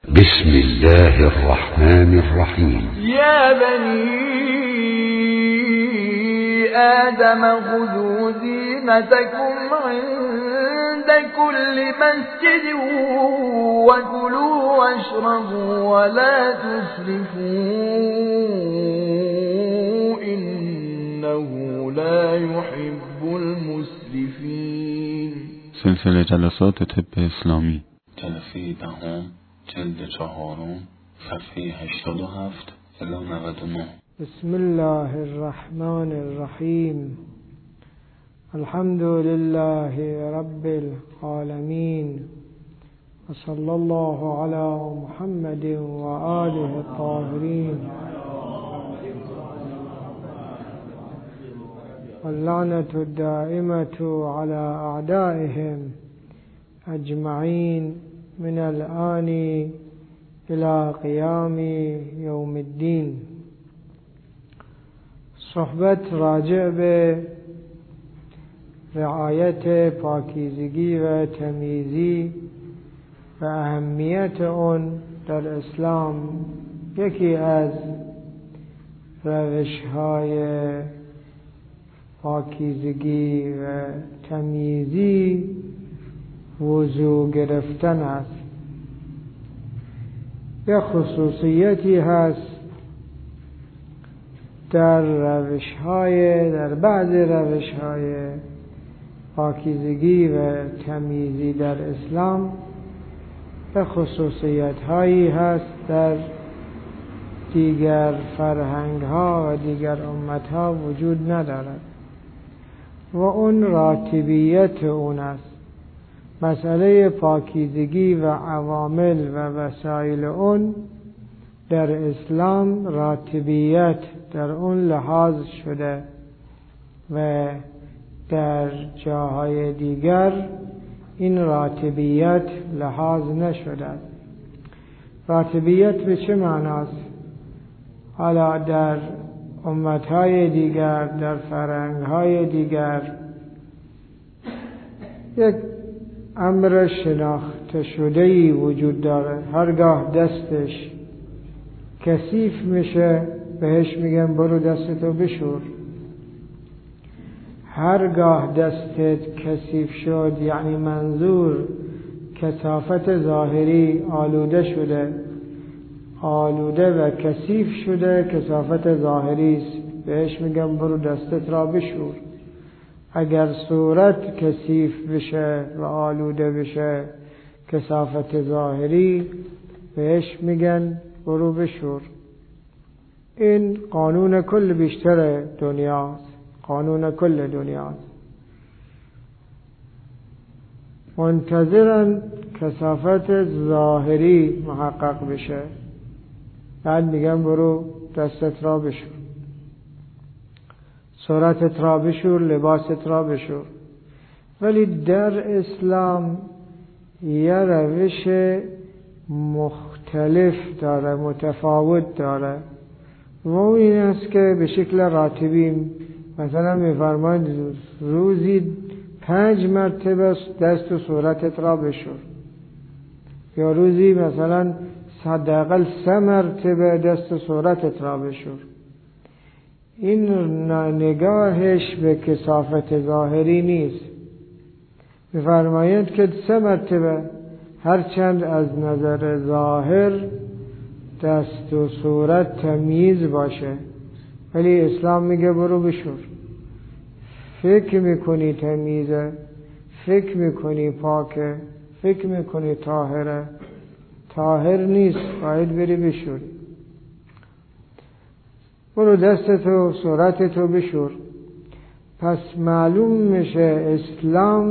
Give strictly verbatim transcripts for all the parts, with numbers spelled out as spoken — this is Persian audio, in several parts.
بسم الله الرحمن الرحیم. یا بنی آدم خذوا زینتکم عند كل مسجد وكلوا واشربوا ولا تسرفوا إنه لا يحب المسرفين. سلسله جلسات طب اسلامی، جلسه دهم، جلد چهارم، صفحه هشتاد و هفت الی نود و نه. بسم الله الرحمن الرحیم. الحمد لله رب العالمین و صلی الله علی محمد و آله الطاهرین واللعنة الدائمة على أعدائهم أجمعين من الآن إلى قيام يوم الدين. صحبت راجع به رعایت پاکیزگی و تمیزی و اهمیت آن در اسلام یکی از روش‌های پاکیزگی و تمیزی وضو گرفتن است. یک خصوصیتی هست در روش‌های در بعض روش‌های پاکیزگی و تمیزی در اسلام و خصوصیت‌هایی هست در دیگر فرهنگ‌ها و دیگر امت‌ها وجود ندارد و اون راتبیت اون است. مسئله پاکیزگی و عوامل و وسایل اون در اسلام راتبیت در اون لحاظ شده و در جاهای دیگر این راتبیت لحاظ نشده. راتبیت به چه معناست؟ حالا در امتهای دیگر، در فرهنگهای دیگر یک امر شناخته شده‌ای وجود داره. هرگاه دستش کثیف میشه بهش میگن برو دستتو بشور. هرگاه دستت کثیف شد یعنی منظور کثافت ظاهری آلوده شده، آلوده و کثیف شده، کثافت ظاهری است، بهش میگن برو دستت را بشور. اگر صورت کثیف بشه و آلوده بشه، کثافت ظاهری، بهش میگن برو بشور. این قانون کل بیشتر دنیاست، قانون کل دنیاست. منتظرن کثافت ظاهری محقق بشه، بعد میگن برو دستت را بشور، صورتت را بشور، لباست را بشور. ولی در اسلام یه روش مختلف داره، متفاوت داره و این است که به شکل راتبی مثلا میفرمایند روزی پنج مرتبه دست و صورتت را بشور، یا روزی مثلا حداقل سه مرتبه دست و صورتت را بشور. این نگاهش به کثافت ظاهری نیست. می‌فرمایند که سه مرتبه، هرچند از نظر ظاهر دست و صورت تمیز باشه، ولی اسلام میگه برو بشور. فکر میکنی تمیزه، فکر میکنی پاکه، فکر میکنی طاهره، طاهر نیست، باید بری بشوری. برو دستتو صورتتو بشور. پس معلوم میشه اسلام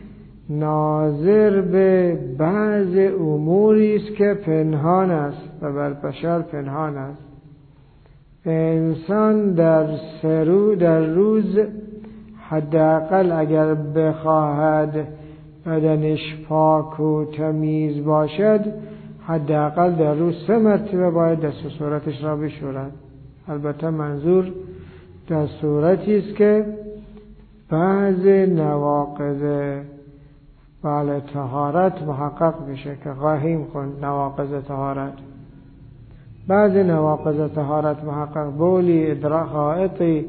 ناظر به بعض اموری است که پنهان است و بر بشر پنهان است. انسان در سرو در روز حداقل اگر بخواهد بدنش پاک و تمیز باشد، حداقل در روز سه مرتبه باید دست و صورتش را بشورد. البته منظور در صورتی است که بعض نواقض بله طهارت محقق بشه که خواهیم خوند نواقض طهارت. بعض نواقض طهارت محقق بولی، ادراک، غائطی،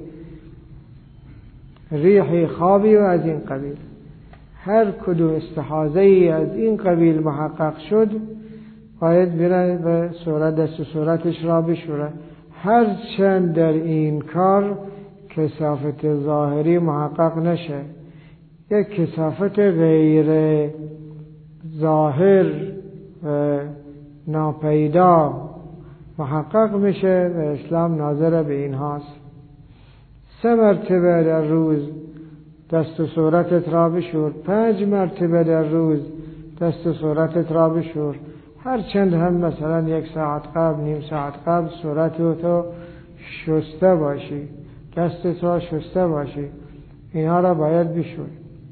ریحی، خوابی و از این قبیل. هر کدوم استحاضه‌ای از این قبیل محقق شد باید بره به صورت دست و صورتش را بشوره، هر چند در این کار کثافت ظاهری محقق نشه. یک کثافت غیر ظاهر و ناپیدا محقق میشه و اسلام ناظر به این هاست. سه مرتبه در روز دست و صورتت را بشور، پنج مرتبه در روز دست و صورتت را بشور، هر چند هم مثلا یک ساعت قبل، نیم ساعت قبل صورت تو شسته باشی، دست تو شسته باشی، اینها را باید بشور.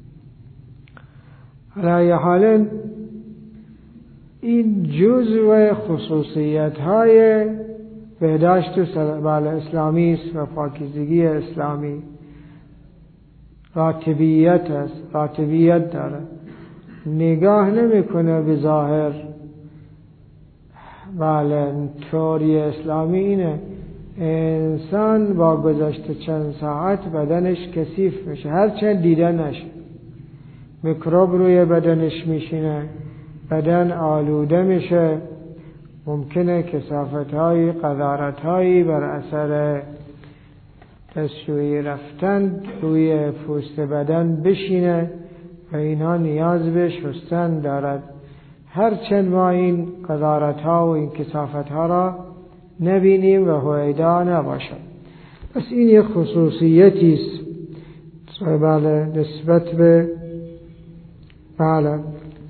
علی حال این جزء خصوصیت های بهداشت و اسلامی است و پاکیزگی اسلامی. راتبیت است، راتبیت داره، نگاه نمیکنه به ظاهر. بله طوری اسلامی اینه، انسان با گذشت چند ساعت بدنش کثیف میشه، هر چند دیده نشه، میکروب روی بدنش میشینه، بدن آلوده میشه، ممکنه کثافت های قذارت هایی بر اثر دستشویی رفتن روی پوست بدن بشینه و اینها نیاز به شستن دارد. هرچند ما این قذارت ها و این کثافت ها را نبینیم و هویدا نباشد. پس این یک خصوصیتی است بله نسبت به بله.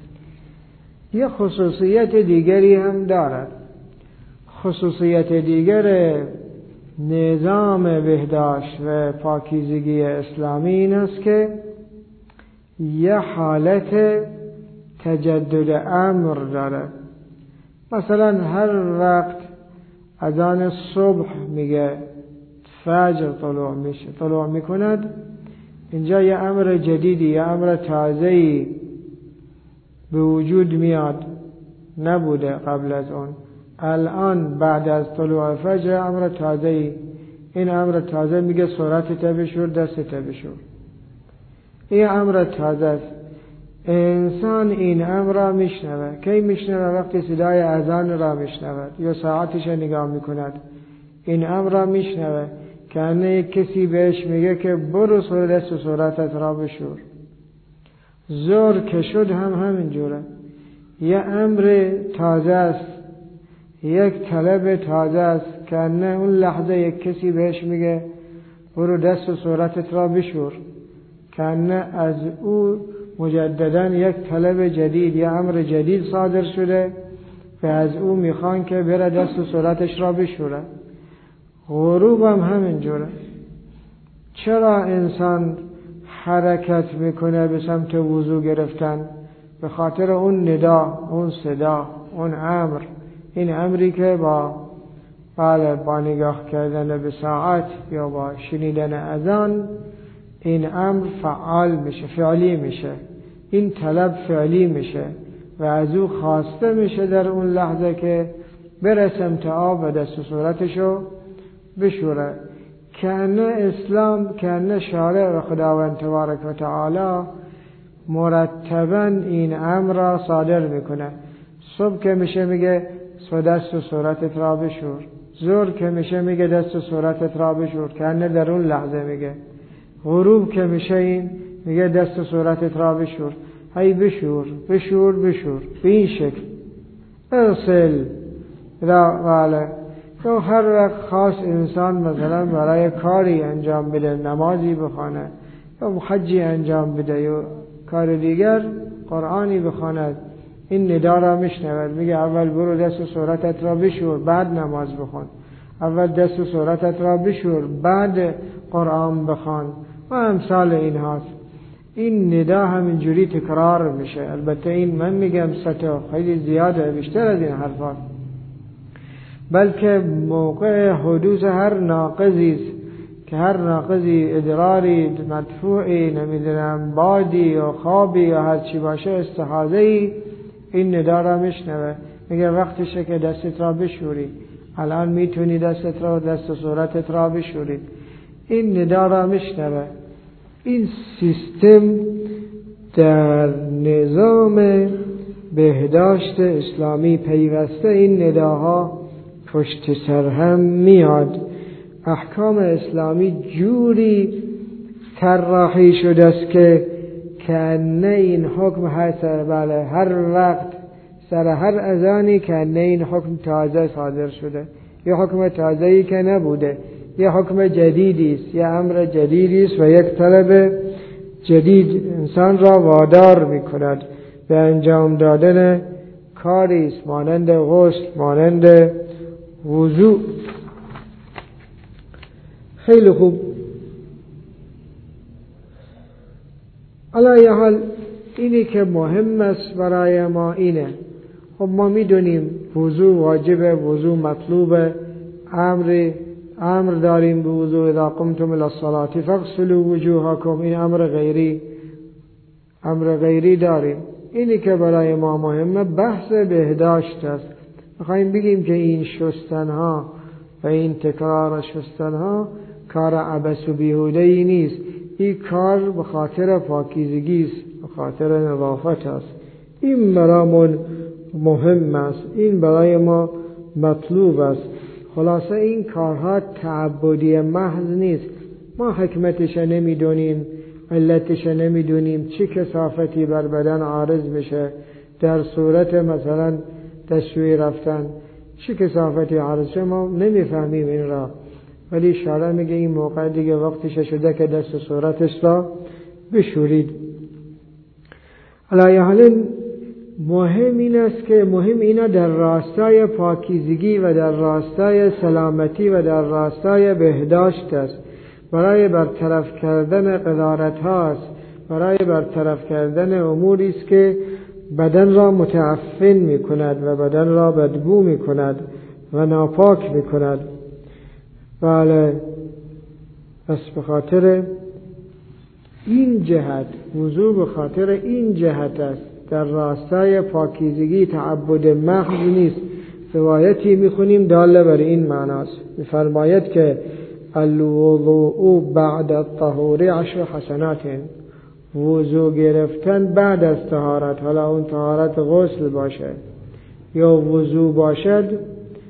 یک خصوصیت دیگری هم دارد. خصوصیت دیگر نظام بهداشت و پاکیزگی اسلامی این است که یه حالت تجدد امر داره. مثلا هر وقت اذان صبح میگه فجر طلوع میشه، طلوع میکند، اینجا یه امر جدیدی، یه امر تازه‌ای به وجود میاد، نبوده قبل از اون. الان بعد از طلوع فجر امر تازه‌ای، این امر تازه میگه صورتت بشور، دستت بشور، این امر تازه است. انسان این امر را میشنوه. کی میشنوه؟ وقتی صدای اذان را میشنود یا ساعتش نگاه میکند، این امر را میشنوه که انه کسی بهش میگه که برو سر دست و صورتت را بشور. زور که شد هم همینجوره، یه امر تازه است، یک طلب تازه است که انه اون لحظه یک کسی بهش میگه برو دست و صورتت را بشور، که انه از او مجددا یک طلب جدید، یک امر جدید صادر شده و از او میخوان که بره دست و صورتش را بشوره. غروب هم همینجوره. چرا انسان حرکت میکنه به سمت وضو گرفتن؟ به خاطر اون ندا، اون صدا، اون امر. این امری که با بله با نگاه کردن به ساعت یا با شنیدن اذان این امر فعال میشه، فعلی میشه، این طلب فعلی میشه و از او خواسته میشه در اون لحظه که بره سمت آب و دست و صورتشو بشوره. کانه اسلام، کانه شارع و خداوند تبارک و تعالی مرتباً این امر را صادر میکنه. صبح که میشه میگه دست و صورتت را بشور، ظهر که میشه میگه دست و صورتت را بشور، کانه در اون لحظه میگه. غروب که میشه این میگه دست و صورتت را بشور. هی بشور بشور بشور به این شکل اصل را واله. تو هر وقت خاص انسان مثلا برای کاری انجام بده، نمازی بخونه یا حجی انجام بده یا کار دیگر، قرآنی بخواند، این ندا را میشنود، میگه اول برو دست و صورتت را بشور بعد نماز بخون، اول دست و صورتت را بشور بعد قرآن بخوان و امثال این هاست. این ندا همینجوری تکرار میشه. البته این من میگم سطح خیلی زیاده، بیشتر از این حرفات، بلکه موقع حدوث هر ناقضی است که هر ناقضی، ادراری، مدفوعی، نمیدونم بادی یا خوابی یا هر چی باشه، استحاضه‌ای، این ندا را میشنوه. میگه وقتشه که دستت را بشوری، الان میتونی دستت را و دست و صورتت را بشوری. این ندا را میشنوه. این سیستم در نظام بهداشت اسلامی پیوسته این نداها پشت سر هم میاد. احکام اسلامی جوری طراحی شده است که کنه این حکم هر سر بله هر وقت سر هر اذانی کنه این حکم تازه صادر شده، یه حکم تازه‌ای که نبوده، یه حکم جدیدی است، یه امر جدیدی است و یک طلب جدید انسان را وادار می‌کند به انجام دادن کاری است مانند غسل، مانند وضوء. خیلی خوب. علی حال اینی که مهم است برای ما اینه. خب ما میدونیم وضوء واجبه، وضوء مطلوبه، امر امر داریم به وضوء اذا قمتم الى الصلاة فاغسلوا وجوهکم، این امر غیری امر غیری داریم. اینی که برای ما مهمه بحث بهداشت است. میخوایم بگیم که این شستنها و این تکرار شستنها کار عبث و بیهوده‌ای نیست. این کار به خاطر پاکیزگی است، به خاطر نظافت است. این برامون مهم است، این برای ما مطلوب است. خلاصه این کارها تعبدی محض نیست. ما حکمتش نمیدونیم، علتش نمیدونیم، چه کثافتی بر بدن عارض بشه در صورت مثلا دستشویی رفتن، چه کثافتی عارض شه ما نمیفهمیم این را. ولی شارع میگه این موقع دیگه وقتش شده که دست و صورتش را بشورید. علی حال مهم این است که مهم اینا در راستای پاکیزگی و در راستای سلامتی و در راستای بهداشت است، برای برطرف کردن قذارت هاست، برای برطرف کردن اموری است که بدن را متعفن می کند و بدن را بدبو می کند و ناپاک می کند. بله، پس به خاطر این جهت وضوء به خاطر این جهت است، در راستای پاکیزگی تعبد محض نیست. روایتی میخونیم داله بر این معناست، میفرماید که الوضوء بعد الطهور عشر حسنات، وضوء گرفتن بعد از طهارت، حالا اون طهارت غسل باشه یا وضوء باشد،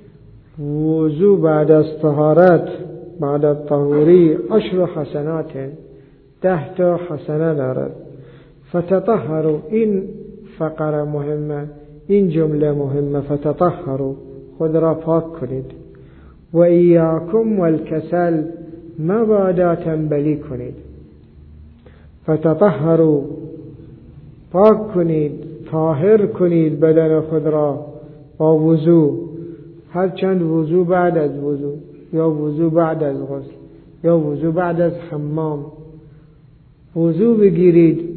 وضوء بعد از طهارت بعد از طهوری عشر حسنات، ده تا حسنه دارد. فتطهروا، این فقره مهمه، این جمله مهمه، فتطهروا، خود را پاک کنید. و ایاکم والکسل، مبادا تنبلی کنید. فتطهروا، پاک کنید، طاهر کنید بدن خود را با وضوء، هر چند وضوء بعد از وضوء یا وضوء بعد از غسل یا وضوء بعد از حمام وضوء بگیرید.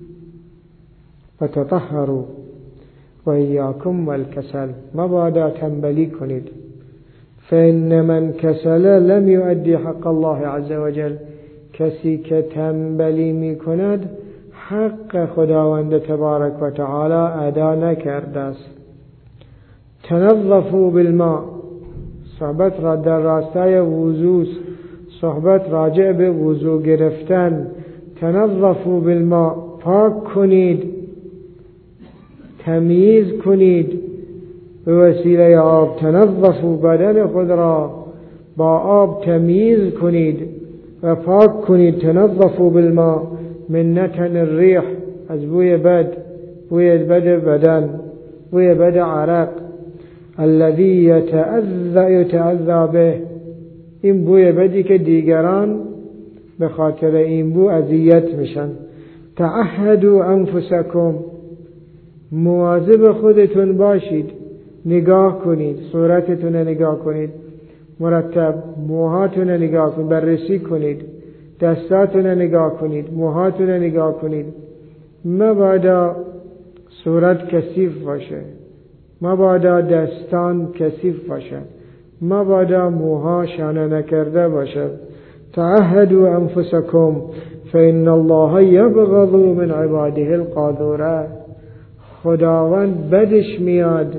فتطهروا و ایاکم والکسل، مبادا تنبلی کنید. فإن من کسل لم یؤدی حق الله عز وجل، کسی که تنبلی می کند حق خداوند تبارک و تعالی ادا نکرده است. تنظفوا بالماء، صحبت را در راستای وضوء، صحبت راجع به وضوء گرفتن. تنظفوا بالماء، پاک کنید، تمیز کنید به وسیله آب. تنظفوا، بدن خود را با آب تمیز کنید و پاک کنید. تنظفوا بالماء من نتن الریح، از بوی بد، بوی بد بدن، بوی بد عرق. الذي يتأذى يتأذى به، این بوی بدی که دیگران به خاطر این بو اذیت میشن. تعهدوا انفسکم، مواظب خودتون باشید، نگاه کنید، صورتتون نگاه کنید مرتب، موهاتون نگاه کنید، بررسی کنید، دستاتون نگاه کنید، موهاتون نگاه کنید. مبادا صورت کثیف باشه، مبادا دستان کثیف باشد، مبادا موها شانه نکرده باشد. تعهدوا انفسکم فإن الله یبغض من عباده القاذورة. خداوند بدش میاد،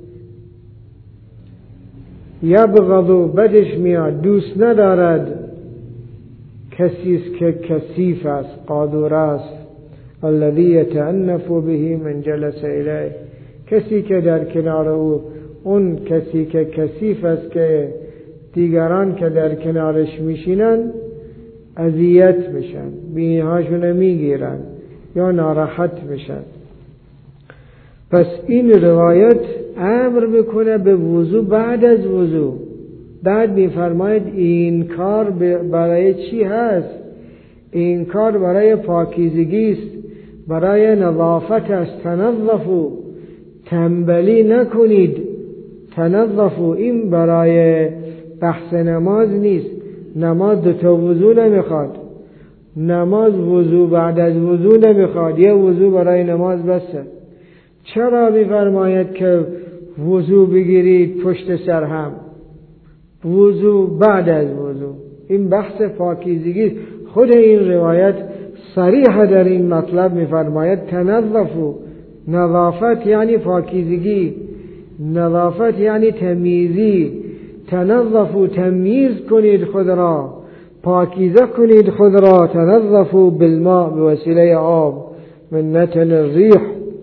یبغض بدش میاد، دوست ندارد کسی است که کثیف است، قاذوره است. الذی یتعنف به من جلس الیه، کسی که در کنار او، اون کسی که کثیف است که دیگران که در کنارش میشینن اذیت میشن، بینیهاشون میگیرن یا ناراحت میشن. پس این روایت امر میکنه به وضو بعد از وضو. بعد میفرماید این کار برای چی هست؟ این کار برای پاکیزگی است، برای نظافت است. تنظفوا، تنبلی نکنید. تنظفوا، این برای بحث نماز نیست. نماز دو تا وضو نمیخواد. نماز وضو بعد از وضو نمیخواد، یه وضو برای نماز بسه. چرا میفرماید که وضو بگیرید پشت سر هم؟ وضو بعد از وضو، این بحث پاکیزگی. خود این روایت صریح در این مطلب میفرماید تنظفوا، نظافت یعنی پاکیزگی، نظافت یعنی تمیزی. تنظفوا، تمیز کنید خود را، پاکیزه کنید خود را. تنظفوا بالماء، به وسیله آب، من نتن الریح.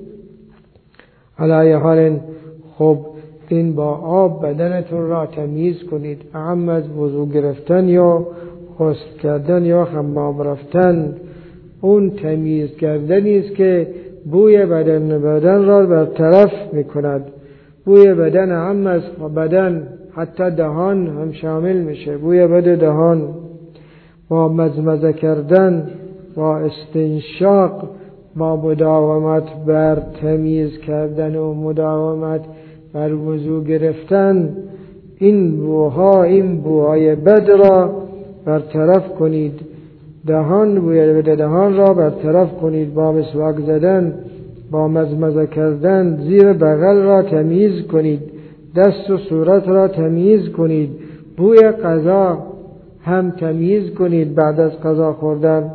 علی حال خب این با آب بدنتون را تمیز کنید، اهم از وضو گرفتن یا غسل کردن یا حمام رفتن. اون تمیز کردنی است که بوی بدن بدن را برطرف میکند. بوی بدن اهم از بدن، حتی دهان هم شامل میشه، بوی بد دهان. با مزمزه کردن، با استنشاق، با مداومت بر تمیز کردن و مداومت بر وضو گرفتن، این بوها، این بوهای بد را برطرف کنید. دهان، بوی بد دهان را برطرف کنید با مسواک زدن، با مزمزه کردن. زیر بغل را تمیز کنید، دست و صورت را تمیز کنید. بوی غذا هم تمیز کنید بعد از غذا خوردن.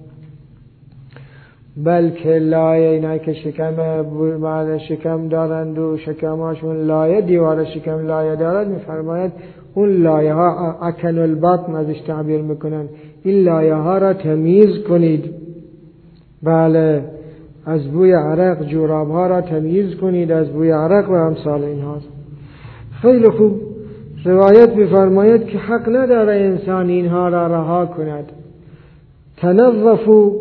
بلکه لایه، اینا که شکم بعد شکم دارند و شکماشون لایه، دیوار شکم لایه دارد، میفرماید اون لایه ها اکن البطن ازش تعبیر میکنن. این لایه ها را تمیز کنید. بله، از بوی عرق جوراب ها را تمیز کنید، از بوی عرق و امثال این هاست. خیلی خوب. روایت میفرماید که حق نداره انسان اینها را رها کند. تنظفوا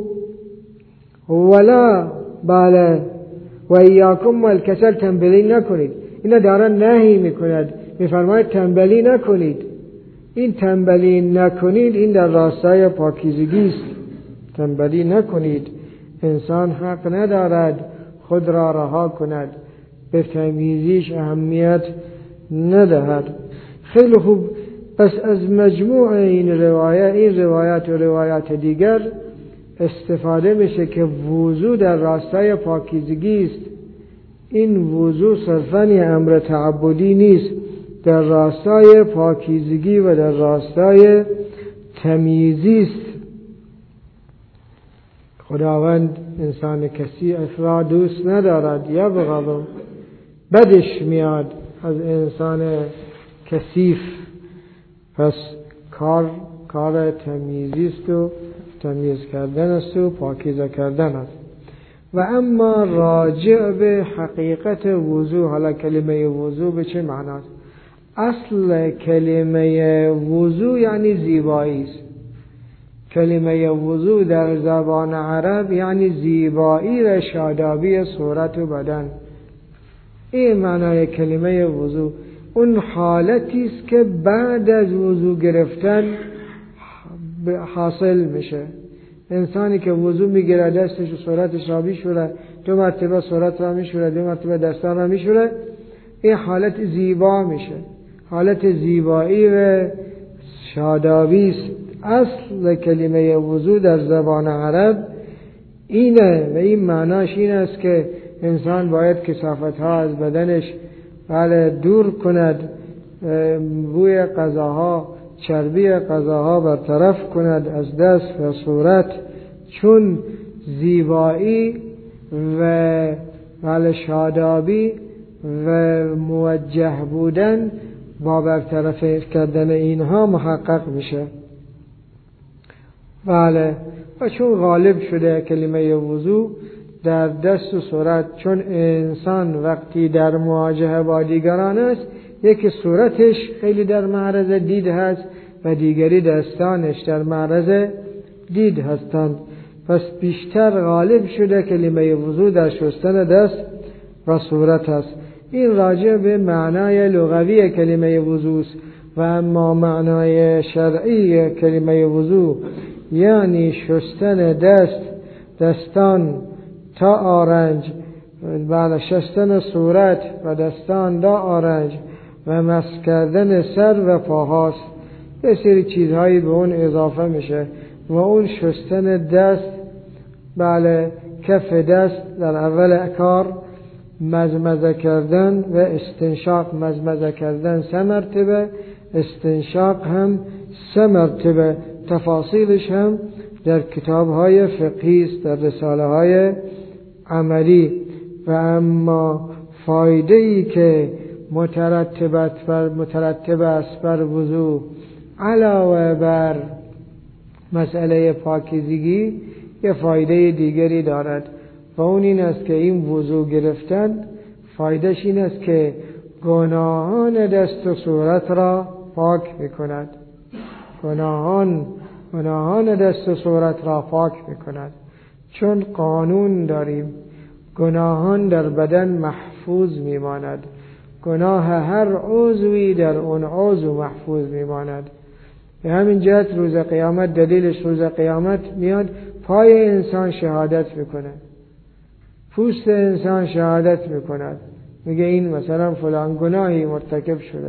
ولا بله و ایاکم والکسل، تنبلی نکنید. اینا دارن نهی میکند، میفرماید تنبلی نکنید. این تنبلی نکنید این در راستای پاکیزگی است. تنبلی نکنید. انسان حق ندارد خود را رها کند، به تمیزیش اهمیت ندهد. خیلی خوب. پس از مجموع این روایت، این روایت و روایت دیگر استفاده میشه که وضو در راستای پاکیزگی است. این وضو صرفاً امر تعبدی نیست، در راستای پاکیزگی و در راستای تمیزی است. خداوند انسان کسی را دوست ندارد، یا بغض، بدش میاد از انسان کثیف. پس کار کار تمیزی است و تمیز کردن است و پاکیزه کردن است. و اما راجع به حقیقت وضو، حالا کلمه وضو به چه معناست؟ اصل کلمه وضو یعنی زیبایی است. کلمه وضو در زبان عرب یعنی زیبایی و شادابی صورت و بدن. این معنای کلمه وضو. اون حالتی است که بعد از وضو گرفتن حاصل میشه. انسانی که وضو میگیره، دستش و صورتش را میشوره، دو مرتبه صورت را میشوره، دو مرتبه دستان را میشوره، این حالت زیبا میشه، حالت زیبایی و شادابی است. اصل کلمه وضو در زبان عرب اینه و این معناش این است که انسان باید کثافت ها از بدنش بله دور کند، بوی غذاها چربی غذاها برطرف کند از دست و صورت، چون زیبایی و و شادابی و موجه بودن با برطرف کردن اینها محقق میشه. بله، و چون غالب شده کلمه وضو در دست و صورت، چون انسان وقتی در مواجهه با دیگران است، یکی صورتش خیلی در معرض دید هست و دیگری دستانش در معرض دید هستند، پس بیشتر غالب شده کلمه وضو در شستن دست و صورت است. این راجع به معنای لغوی کلمه وضو است. و اما معنای شرعی کلمه وضو یعنی شستن دست، دستان تا آرنج، بعد شستن صورت و دستان تا آرنج و مس کردن سر و پاهاست. یه سری چیزهایی به اون اضافه میشه و اون شستن دست، بله، کف دست در اول کار، مزمزه کردن و استنشاق. مزمزه کردن سه مرتبه، استنشاق هم سه مرتبه. تفاصیلش هم در کتاب‌های فقهی است، در رساله‌های عملی. و اما فایده‌ای که مترتبت بر مترتب است بر وضو علاوه بر مسئله پاکیزگی، یه فایده دیگری دارد و اون این است که این وضو گرفتن فایدهش این است که گناهان دست و صورت را پاک می‌کند. گناهان گناهان دست و صورت را پاک می‌کند. چون قانون داریم گناهان در بدن محفوظ می‌ماند. گناه هر عضوی در اون عضو محفوظ می‌ماند. به همین جهت روز قیامت، دلیلش روز قیامت میاد پای انسان شهادت میکنه، پوست انسان شهادت میکند، میگه این مثلا فلان گناهی مرتکب شده.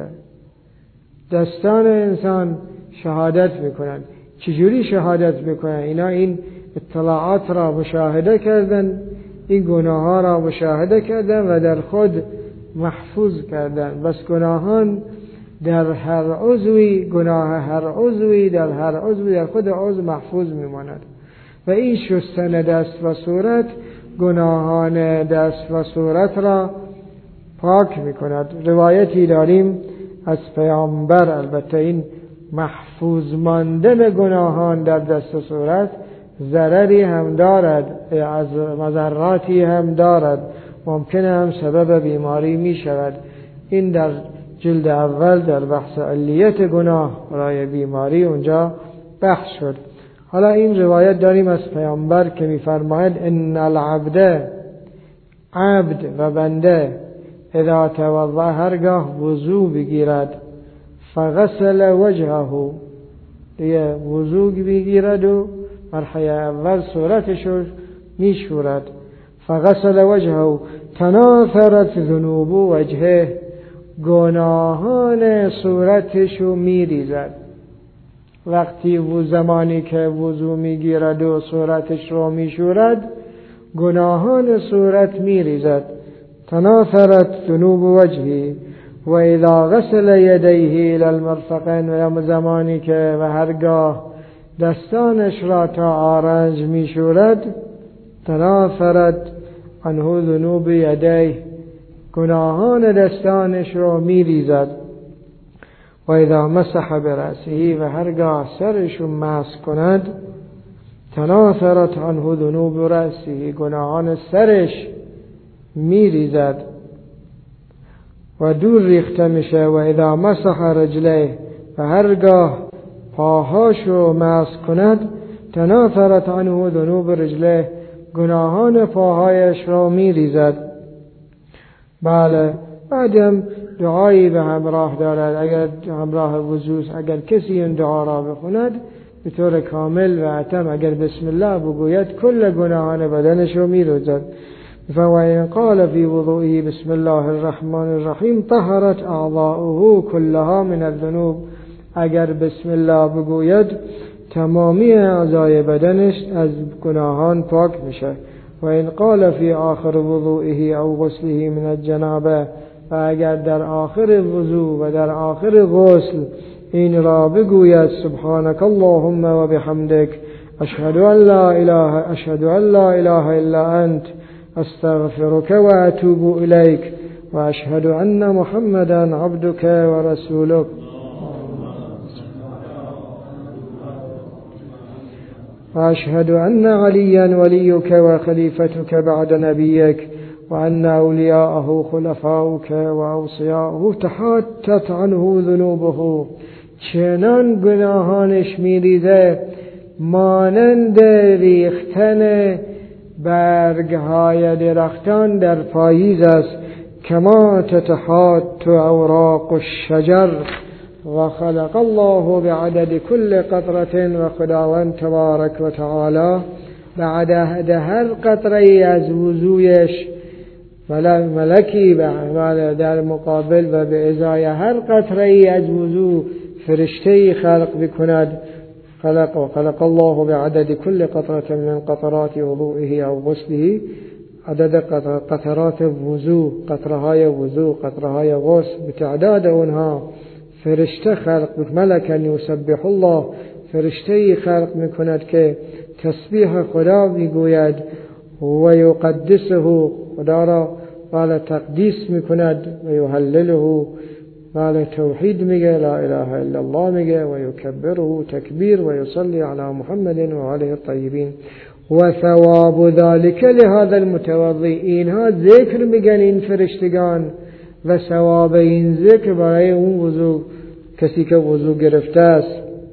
دستان انسان شهادت میکنن. چجوری شهادت میکنن؟ اینا این اطلاعات را مشاهده کردن، این گناه ها را مشاهده کردن و در خود محفوظ کردن. بس گناهان در هر عضوی، گناه هر عضوی در هر عضوی در خود عضو محفوظ میماند. و این شستن دست و صورت گناهان دست و صورت را پاک میکند. روایتی داریم از پیامبر، البته این محفوظ ماندن گناهان در دست و صورت ضرری هم دارد، از مضراتی هم دارد، ممکنه هم سبب بیماری می شود. این در جلد اول در بحث علیت گناه برای بیماری اونجا بحث شد. حالا این روایت داریم از پیامبر که می‌فرماید ان العبد، عبد و بنده، اذا توضأ، هرگاه وضو بگیرد، فغسل وجهه، دیگه وضو بگیرد و مرحله اول صورتش رو میشورد، فغسل وجهه تناثرت ذنوب وجهه، گناهان صورتش رو میریزد. وقتی و زمانی که وضو میگیرد و صورتش رو میشورد، گناهان صورت میریزد. تناثرت ذنوب وجهی و اذا غسل یدیه الى المرفقین، و زمانی که و هرگاه دستانش را تا آرنج میشورد، تناثرت عنه ذنوب یدیه، گناهان دستانش رو میریزد. و اذا مسح برأسه، و هرگاه سرش رو مسح کند، تناثرت عنه ذنوب رأسه، گناهان سرش میریزد و دور ریخته میشه. و اذا مسح رجله، و هرگاه پاهاش رو مسح کند، تناثرت عنه ذنوب رجله، گناهان پاهایش رو میریزد. بله، بعدم دعایی به همراه دارد. اگر همراه وضو، اگر کسی این دعا را بخوند به طور کامل و اتم، اگر بسم الله بگوید، کل گناهان بدنش رو میریزد. فوائن قال في وضوئه بسم الله الرحمن الرحیم طهرت اعضاؤه كلها من الذنوب، اگر بسم الله بگوید تمامی اعضای بدنش از گناهان پاک میشه. و این قال فی آخر وضوئه او غسله من الجنابه، و اگر در آخر وضو و در آخر غسل این را بگوید سبحانك اللهم و بحمدک اشهد ان لا اله اشهد ان لا اله الا انت استغفرك و اتوب الیک و اشهد ان محمدا عبدك و رسولک. وأشهد أن عليا وليك وخليفتك بعد نبيك وأن أولياءه خلفاؤك وأوصياؤه تحاتت عنه ذنوبه. چنان گناهانش میریزه مانند ریختن برگهای درختان در پاییز است. کما تتحات اوراق الشجر. و خلق الله بعدد كل قطرة و خداوند تبارک و تعالی بعد هر قطره از وضویش ملکی در مقابل و به ازای هر قطره از وضو فرشته خلق بکند. خلق و خلق الله بعدد كل قطرة من قطرات وضوئه او غسله. عدد قطرات وضو، قطره های وضو، قطره های غسل، به تعداد اونها فرشته خلق ملکن یسبح الله، فرشته خلق میکند که تسبیح خدا میگوید و یقدسه، خدا را بله تقدیس میکند و یهلله، بله توحید میگه، لا اله الا الله میگه و یکبره تکبیر و یصلی علی محمد و آله الطیبین. و ثواب ذلك لهذا المتوضی، اینها ذکر میگن این فرشتگان و ثواب این ذکر برای اون وضو کسی که وضو گرفته است.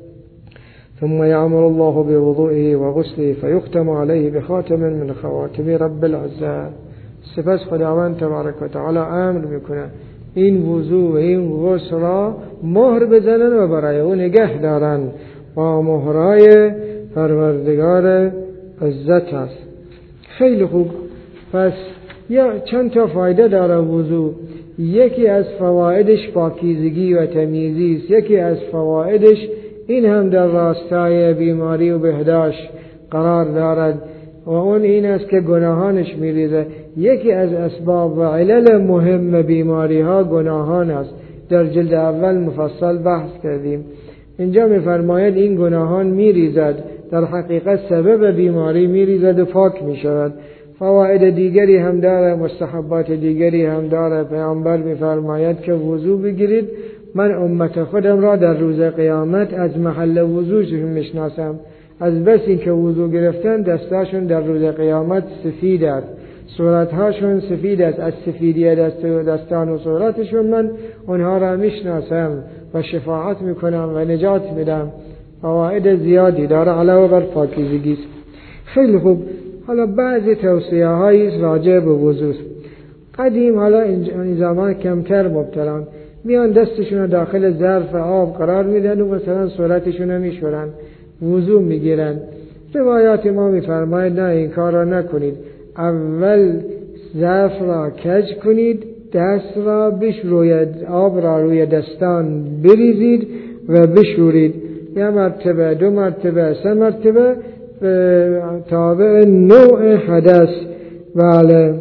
ثم يعمل الله بوضوئه وغسله فيختم عليه بخاتم من خواتم رب العزة. سپس خداوند تبارک و تعالی امر میکنه این وضو و این غسل را مهر بزنن و برای اون نگه دارن و مهرای پروردگار عزت است. خیلی خوب. پس یا چند تا فایده داره وضو. یکی از فوایدش پاکیزگی و تمیزی است. یکی از فوایدش این هم در راستای بیماری و بهداشت قرار دارد و اون این است که گناهانش میریزه. یکی از اسباب و علل مهم بیماری ها گناهان است. در جلد اول مفصل بحث کردیم. اینجا میفرماید این گناهان میریزد، در حقیقت سبب بیماری میریزد و پاک میشود. فواید دیگری هم داره، مستحبات دیگری هم داره. پیامبر میفرماید که وضو بگیرید، من امت خودم را در روز قیامت از محل وضوشون میشناسم. از بس این که وضو گرفتن دستاشون در روز قیامت سفید است، صورتهاشون سفید است. از سفیدی دست دستان و صورتشون من اونها را میشناسم و شفاعت میکنم و نجات میدم. فواید زیادی داره علاوه بر پاکیزگی. خیلی خوب. حالا بعضی توصیه هایی راجع به وضو. قدیم، حالا این زمان کمتر مبتلان، میان دستشون داخل ظرف آب قرار میدن و مثلا صورتشون رو میشورن، وضو میگیرن. روایات ما میفرماید نه این کار را نکنید. اول ظرف را کج کنید، دست را بشوید، آب را روی دستان بریزید و بشورید. یه مرتبه، دو مرتبه، سه مرتبه، تابع نوع حدث. بله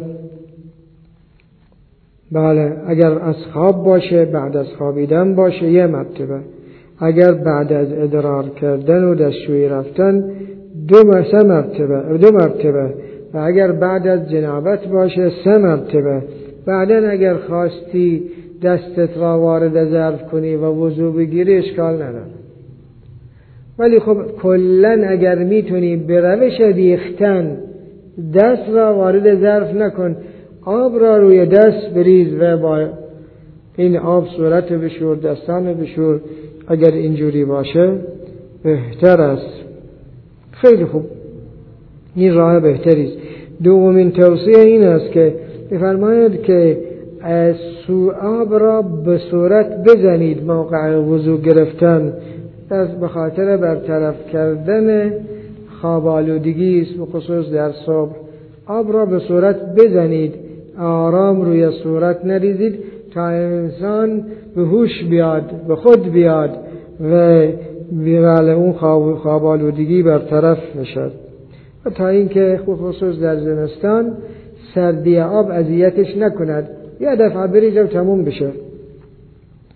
بله اگر از خواب باشه، بعد از خوابیدن باشه یه مرتبه. اگر بعد از ادرار کردن و دستشویی رفتن دو سه مرتبه دو مرتبه و اگر بعد از جنابت باشه سه مرتبه. بعدن اگر خواستی دستت را وارد ظرف کنی و وضو بگیری اشکال نداره. ولی خب کلن اگر میتونی به روش ریختن دست را وارد ظرف نکن، آب را روی دست بریز و با این آب صورت بشور، دستان بشور. اگر اینجوری باشه بهتر است. خیلی خوب، این راه بهتری است. دومین توصیه این است که می‌فرماید که آب را به صورت بزنید موقع وضو گرفتن، از به خاطر برطرف کردن خواب آلودگی است. به خصوص در صبح آب را به صورت بزنید، آرام روی صورت نریزید تا انسان به هوش بیاد، به خود بیاد و بیرال اون خواب آلودگی برطرف میشد. و تا اینکه خصوص در زمستان سردی آب اذیتش نکند، یه دفعه بریزه و تموم بشه.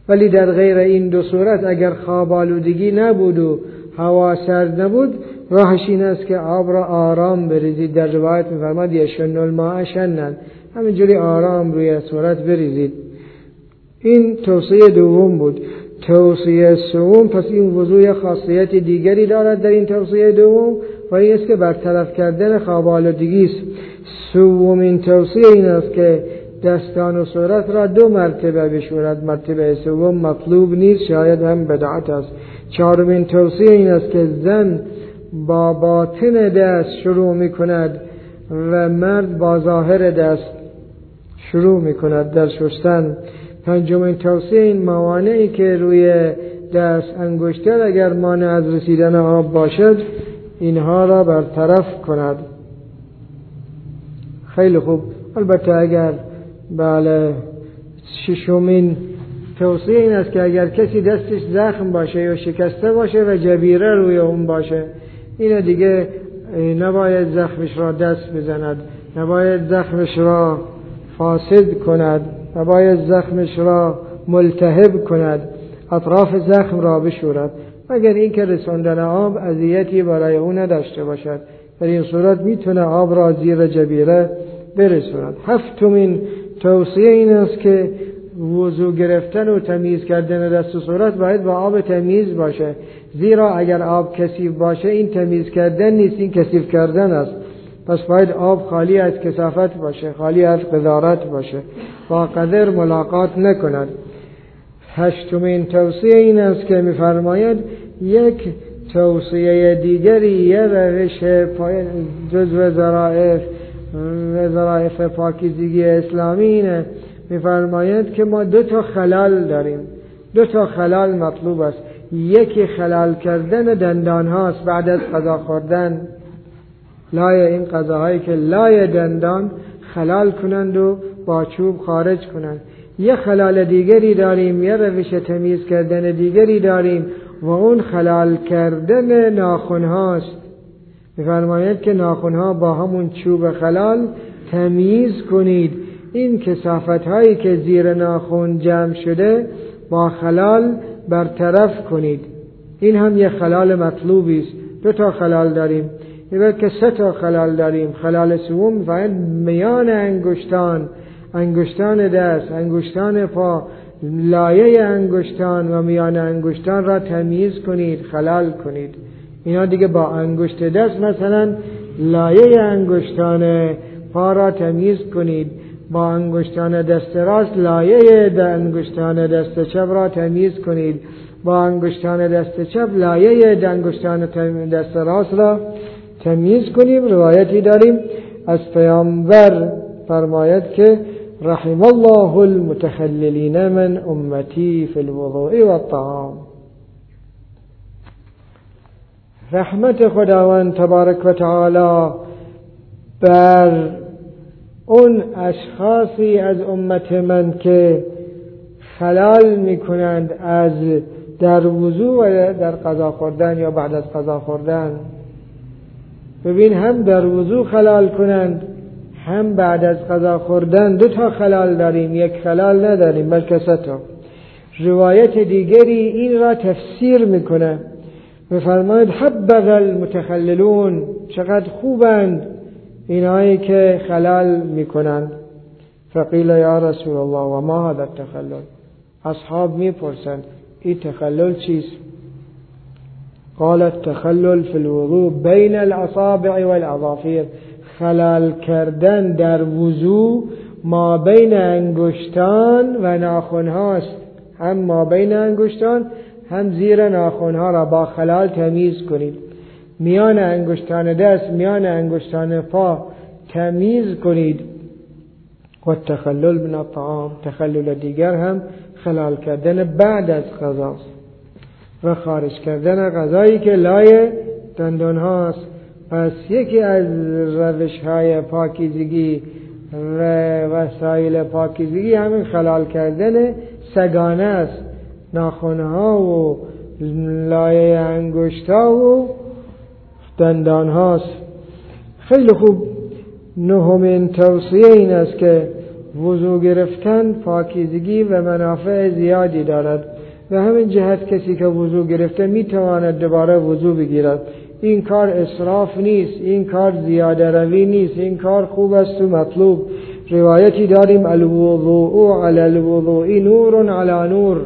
ولی در غیر این دو صورت اگر خواب آلودگی نبود و هوا سرد نبود، راهش این است که آب را آرام بریزید. در روایت می‌فرماد یشن الماء شنن، همینجوری آرام روی صورت بریزید. این توصیه دوم بود. توصیه سوم، پس این وضوء خاصیت دیگری دارد در این توصیه دوم و این است که برطرف کردن خواب آلودگی است. سومین توصیه این است که دستان و صورت را دو مرتبه بشورد. مرتبه سوم مطلوب نیست، شاید هم بدعت است. چهارمین توصیه این است که زن با باطن دست شروع می کند و مرد با ظاهر دست شروع می کند در شستن. پنجمین توصیه این موانعی که روی دست انگشتر اگر مانع از رسیدن آب باشد اینها را برطرف کند. خیلی خوب. البته اگر بله ششمین توصیه این است که اگر کسی دستش زخم باشه یا شکسته باشه و جبیره روی اون باشه، این دیگه نباید زخمش را دست بزند، نباید زخمش را فاسد کند، نباید زخمش را ملتهب کند، اطراف زخم را بشورد مگر اینکه رساندن آب اذیتی برای اون نداشته باشد. در این صورت میتونه آب را زیر جبیره برساند. هفتمین توصیه این است که وضو گرفتن و تمیز کردن دست و صورت باید با آب تمیز باشه، زیرا اگر آب کثیف باشه این تمیز کردن نیست، این کثیف کردن است. پس باید آب خالی از کثافت باشه، خالی از قذارت باشه، با قدر ملاقات نکند. هشتمین توصیه این است که می‌فرماید یک توصیه دیگری یه روش جزو ظرایف ظرایف پاکیزگی اسلامی اینه، می‌فرماید که ما دو تا خلال داریم، دو تا خلال مطلوب است. یکی خلال کردن دندان هاست بعد از غذا خوردن، لای این غذاهایی که لای دندان خلال کنند و با چوب خارج کنند. یه خلال دیگری داریم، یه روش تمیز کردن دیگری داریم و اون خلال کردن ناخن هاست. می‌فرماید که ناخن ها با همون چوب خلال تمیز کنید. این کثافت هایی که زیر ناخن جمع شده با خلال برطرف کنید. این هم یه خلال مطلوبی است. دو تا خلال داریم، یه که سه تا خلال داریم. خلال سوم می‌فرماید میان انگشتان، انگشتان دست، انگشتان پا، لایه انگشتان و میان انگشتان را تمیز کنید، خلال کنید. اینا دیگه با انگشت دست مثلا لایه انگشتان پا را تمیز کنید، با انگشتان دست راست لایه انگشتان دست چپ را تمیز کنید، با انگشتان دست چپ لایه انگشتان دست راست را تمیز کنیم. روایتی داریم از پیامبر فرماید که رحم الله المتخللین من امتی فی الوضوء والطعام. رحمت خداوند تبارک و تعالی بر اون اشخاصی از امت من که خلال میکنند از در وضو و در قضا خوردن یا بعد از قضا خوردن. ببین هم در وضو خلال کنند هم بعد از قضا خوردن. دو تا خلال داریم، یک خلال نداریم بلکه سه تا. روایت دیگری این را تفسیر میکنه، میفرماید حبذا المتخللون، چقدر خوبند اینایی که خلال میکنند. فقیل یا رسول الله و ما هذا التخلل، اصحاب میپرسند این تخلل چیست؟ قال التخلل في الوضوء بين الاصابع والاظافر، خلال کردن در وضو ما بین انگشتان و ناخن هاست، هم ما بین انگشتان هم زیر ناخن ها را با خلال تمیز کنید. میان انگشتان دست، میان انگشتان پا تمیز کنید. و التخلل من الطعام، تخلل دیگر هم خلال کردن بعد از غذاست و خارج کردن غذایی که لای دندان هاست. پس یکی از روش های پاکیزگی و وسایل پاکیزگی همین خلال کردن سگانه است، ناخن ها و لایه انگشت ها و دندان هاست. خیلی خوب. نهمین توصیه این است که وضو گرفتن پاکیزگی و منافع زیادی دارد. و همین جهت کسی که وضو گرفته میتواند دوباره وضو بگیرد. این کار اسراف نیست، این کار زیاده روی نیست، این کار خوب است و مطلوب. روایتی داریم الوضوء علی الوضوء نور علی نور،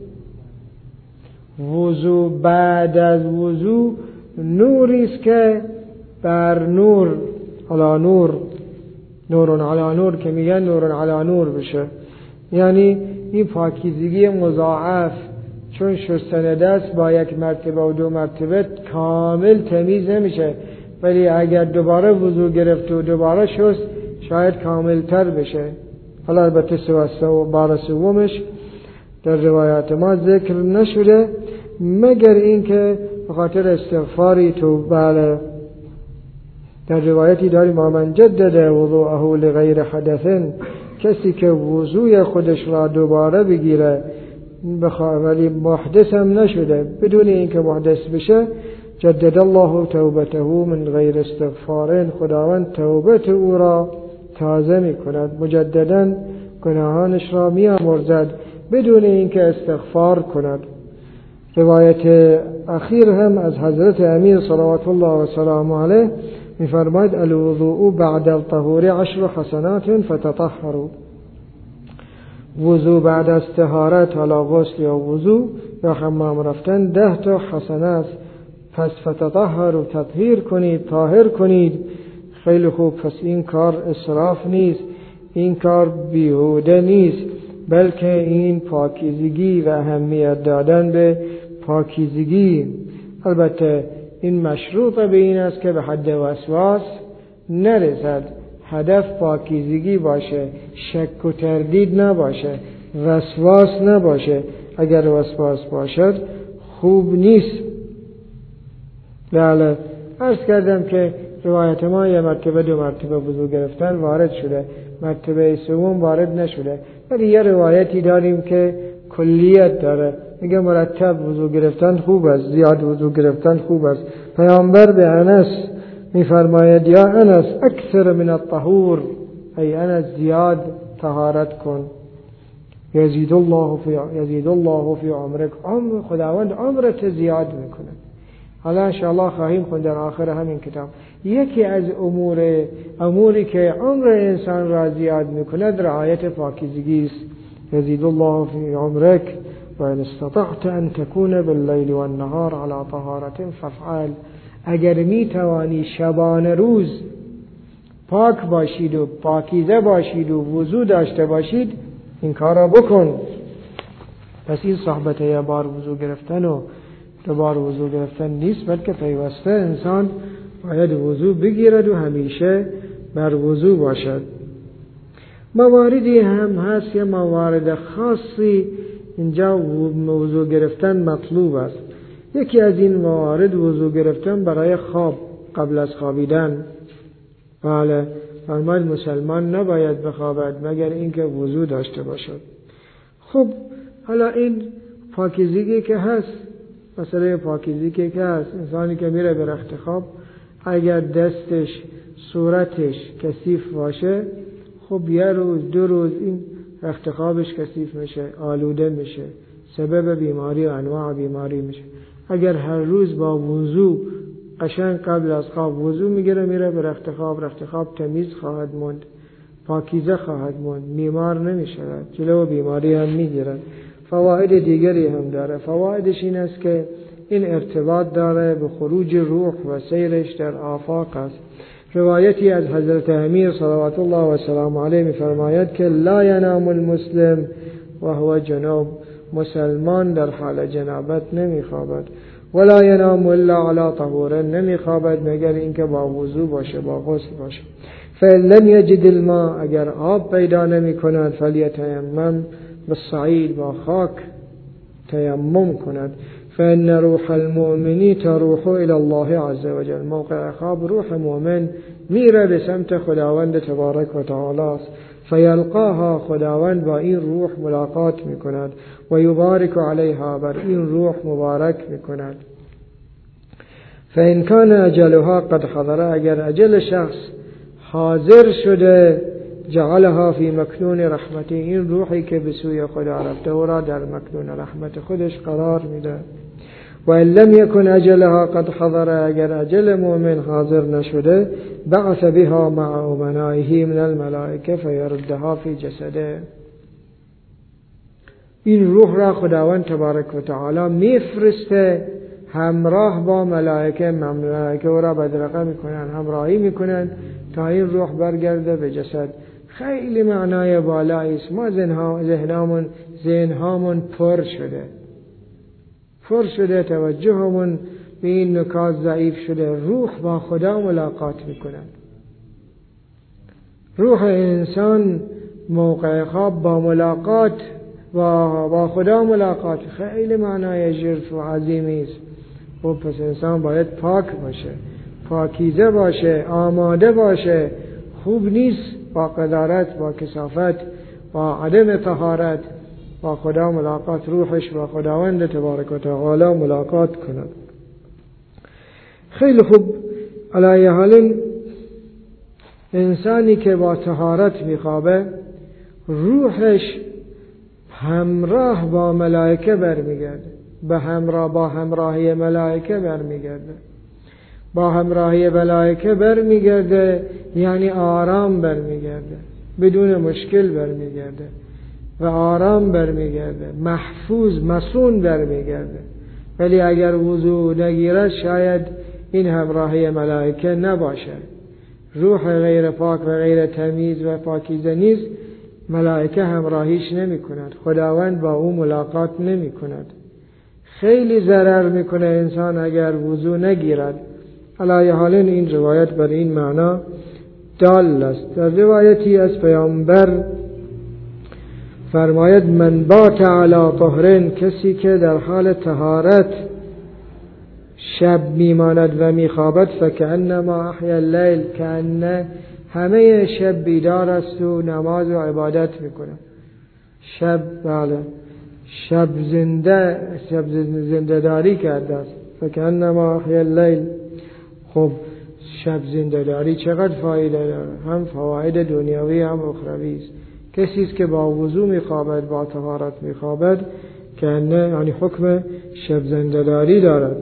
وضو بعد از وضو نوری است که بر نور، علی نور، نور علی نور که میگن نور علی نور بشه. یعنی این پاکیزگی مضاعف، چون شستن دست با یک مرتبه و دو مرتبه کامل تمیز نمیشه، ولی اگر دوباره وضو گرفت و دوباره شست شاید کامل تر بشه. حالا البته سواسته بار سومش در روایات ما ذکر نشده مگر اینکه به خاطر استغفاری تو. بله در روایتی داریم من جدد وضوءه لغیر حدث، کسی که وضوی خودش را دوباره بگیره ولی محدث هم نشده، بدون اینکه محدث بشه، جدد الله توبته من غیر استغفار، خداوند توبت او را تازه می کند، مجددا گناهانش را می آمرزد بدون اینکه استغفار کند. روایت اخیر هم از حضرت امیر صلوات الله و سلامه علیه می فرماید الوضوء بعد الطهور عشر حسنات فتطهروا، وضو بعد از طهارت، حالا غسل یا وضو یا حمام رفتن، ده تا حسنه است. پس فتطهروا، تطهیر کنید، طاهر کنید. خیلی خوب. پس این کار اسراف نیست، این کار بیهوده نیست، بلکه این پاکیزگی و اهمیت دادن به پاکیزگی. البته این مشروط به این است که به حد وسواس نرسد، هدف پاکیزگی باشه، شک و تردید نباشه، وسواس نباشه. اگر وسواس باشد خوب نیست. بله عرض کردم که روایت ما یه مرتبه دو مرتبه وضو گرفتن وارد شده، مرتبه سوم وارد نشده، ولی یه روایتی داریم که کلیت داره، میگه مرتب وضو گرفتن خوب است، زیاد وضو گرفتن خوب است. پیامبر به انس میفرماید یا انس اکثر من الطهور، ای انس زیاد طهارت کن. یزید الله فی یزید الله فی عمرک، عمر خداوند عمرت زیاد میکنه. حالا انشاءالله خواهیم خوند در آخر همین کتاب یکی از امور اموری که عمر انسان را زیاد میکند رعایت پاکیزگی است. یزید الله فی عمرک و ان استطعت ان تكون باللیل والنهار على طهارة فافعل، اگر می توانی شبانه روز پاک باشید و پاکیزه باشید و وضو داشته باشید این کار را بکن. پس این صحبت یه بار وضو گرفتن و دو بار وضو گرفتن نیست، بلکه پیوسته انسان باید وضو بگیرد و همیشه بر وضو باشد. مواردی هم هست، یه موارد خاصی اینجا وضو گرفتن مطلوب است. یکی از این موارد وضو گرفتن برای خواب، قبل از خوابیدن. بله فرماید مسلمان نباید بخوابد مگر اینکه وضو داشته باشد. خب حالا این پاکیزگی که هست، مسئله پاکیزگی که هست، انسانی که میره به رخت خواب اگر دستش صورتش کثیف باشه، خب یه روز دو روز این رخت خوابش کثیف میشه، آلوده میشه، سبب بیماری و انواع بیماری میشه. اگر هر روز با وضو قشنگ قبل از خواب وضو میگیره میره به رخت خواب، رخت خواب تمیز خواهد موند، پاکیزه خواهد موند، بیمار نمیشود، جلو بیماری هم میگیرد. فواید دیگری هم داره. فوایدش این است که این ارتباط داره به خروج روح و سیرش در آفاق است. روایتی از حضرت امیر صلوات الله و سلام علیه میفرماید که لا ینام المسلم و هو جنوب، مسلمان در حال جنابت نمیخوابد، ولا ینام الا علی طهور، نمیخوابد مگر اینکه با وضو باشه، با غسل باشه. فإن لم یجد الماء، اگر آب پیدا نمی کند، فلیتیمم بالصعید، با خاک تیمم کند. فإن روح المؤمن تروح الى الله عز وجل، موقع خواب روح مؤمن میره به سمت خداوند تبارک و تعالی است. فیلقاها، خداوند با این روح ملاقات میکند و یبارک علیها، بر این روح مبارک میکند. فإن کان اجلها قد حضر، اگر اجل شخص حاضر شده جعلها فی مکنون رحمته، این روحی که به سوی خدا رفته او را در مکنون رحمت خودش قرار میده. و ان لم یکن اجلها قد حضر، اگر اجل مؤمن حاضر نشده، بعث بها مع امنائه من الملائکه فیردها فی جسده، این روح را خداوند تبارک و تعالی میفرسته همراه با ملائکه، ملائکه او را بدرقه میکنن، همراهی میکنن تا این روح برگرده به جسد. خیلی معنای بالایی است. ما ذهنامون ذهنهامون پر شده پر شده توجهمون به این نکات ضعیف شده. روح با خدا ملاقات میکنن. روح انسان موقع خواب با ملاقات با با خدا ملاقات خیلی معنای ژرف و عظیمی است. و پس انسان باید پاک باشه، پاکیزه باشه، آماده باشه. خوب نیست با قدارت، با کثافت، با عدم طهارت با خدا ملاقات، روحش با خداوند تبارک و تعالی ملاقات کند. خیلی خوب. علی حال انسانی که با طهارت میخوابه، روحش همراه با ملائکه برمیگرده، به همراه با همراهی ملائکه برمیگرده. با همراهی ملائکه برمیگرده یعنی آرام برمیگرده، بدون مشکل برمیگرده و آرام برمیگرده، محفوظ مصون برمیگرده. ولی اگر وضو نگیرد شاید این همراهی ملائکه نباشه، روح غیر پاک و غیر تمیز و پاکیزه نیست، ملائکه همراهیش نمی کند، خداوند با او ملاقات نمی کند. خیلی ضرر میکنه انسان اگر وضو نگیرد. علی حال این روایت بر این معنا دال است. در روایتی از پیامبر فرماید من بات علی طهرن، کسی که در حال طهارت شب میماند و میخوابد، فکأنما احیا اللیل، کأن همه شب بیدار است و نماز و عبادت میکنه. شب بله شب زنده شب زنده داری کرده است. فکأنما احیا اللیل. خب شب زنده داری چقدر فایده داره، هم فواید دنیاوی هم اخروی است. کسی است که با وضو میخوابد، با طهارت میخوابد، که نه یعنی حکم شب زنده داری دارد.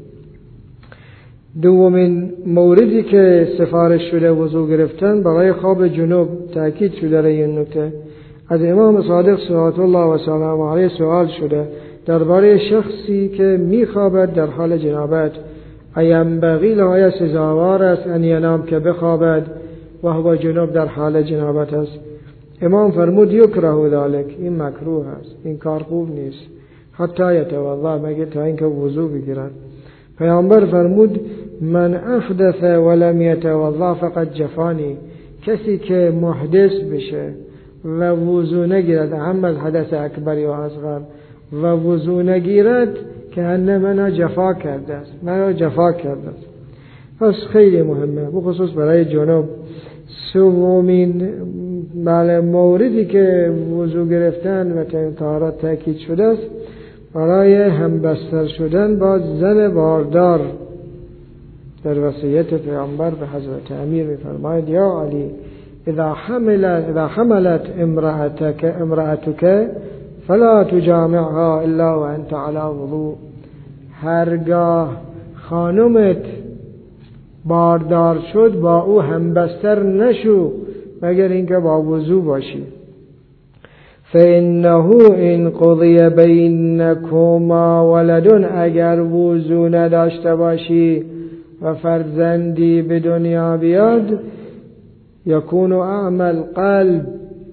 دومین موردی که سفارش شده وضو گرفتن برای خواب جنوب، تأکید شده در این نکته. از امام صادق صلوات الله و سلام علیه سوال شده درباره شخصی که میخوابد در حال جنابت، ایم بغی له سزاوار است ان ینام، که بخوابد و هو جنوب در حال جنابت است. امام فرمود یکره ذلک، این مکروه است، این کار خوب نیست، حتی یتوضا، مگر تا اینکه وضو بگیرد. پیامبر فرمود من احدث ولم یتوضا فقط جفانی، کسی که محدث بشه و وضو نگیرد، هم از حدث اکبر یا اصغر، و وضو نگیرد که انه منو جفا کرده است، منو جفا کرده است. پس خیلی مهمه بخصوص برای جنوب. سومین بله موردی که وضو گرفتن و طهارت تاکید شده است برای همبستر شدن با زن باردار. در وصیت پیامبر به حضرت امیر می‌فرماید یا علی اذا حملت اذا حملت امرأتك امرأتك فلا تجامعها الا وانت على وضوء، هرگاه خانمت باردار شد با او همبستر نشو مگر اینکه با وضو باشی. فإنه إن قضي بينكما ولد، اگر وضو نداشته باشی و فرزندی به دنیا بیاد، یکون اعمى القلب،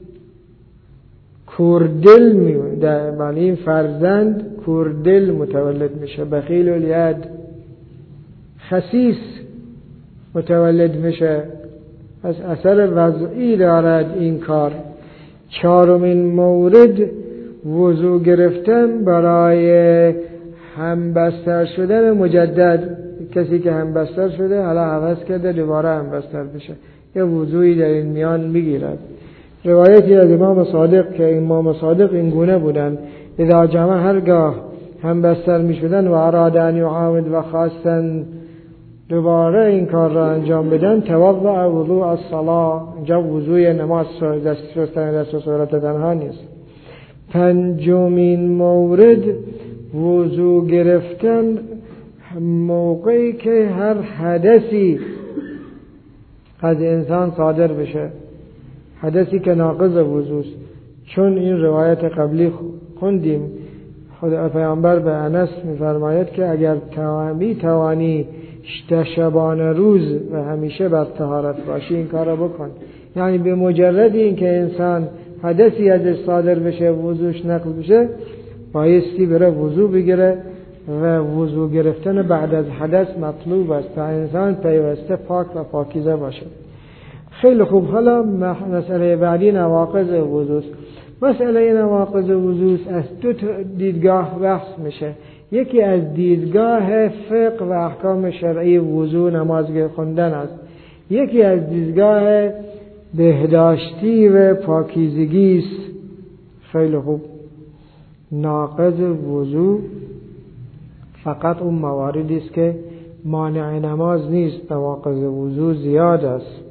کوردل میشه، ولی این فرزند کوردل متولد میشه، بخیل الید، خسیس متولد میشه. از اثر وضعی دارد این کار. چهارمین مورد وضو گرفتن برای همبستر شدن مجدد. کسی که همبستر شده حالا عوض کرده دوباره همبستر بشه، یه وضوعی در این میان میگیرد. روایتی از امام صادق که امام صادق این گونه بودن، اذا جمع هرگاه همبستر میشدن و ارادن یعاود و خواستن دوباره این کار را انجام بدن. توضع وضوء الصلاة، اینجا وضوء نماز دست شستن دست و صورت تنها نیست. پنجمین مورد وضوء گرفتن موقعی که هر حدثی از انسان صادر بشه، حدثی که ناقض وضوء است. چون این روایت قبلی خوندیم خدا پیامبر به انس می‌فرماید که اگر توانی توانی شبانه روز و همیشه بر طهارت باشی این کار را بکن. یعنی به مجرد این که انسان حدثی ازش صادر بشه وضوش نقل بشه بایستی بره وضو بگیره و وضو گرفتن بعد از حدث مطلوب است تا انسان پیوسته پاک و پاکیزه باشه. خیلی خوب. حالا مسئله بعدی نواقض وضو است. مسئله نواقض وضو از دو دیدگاه بحث میشه. یکی از دیدگاه فقه و احکام شرعی وضو نماز خوندن است. یکی از دیدگاه بهداشتی و پاکیزگی است. خیلی خوب. ناقض وضو فقط اون مواردی است که مانع نماز نیست. نواقض وضو زیاد است.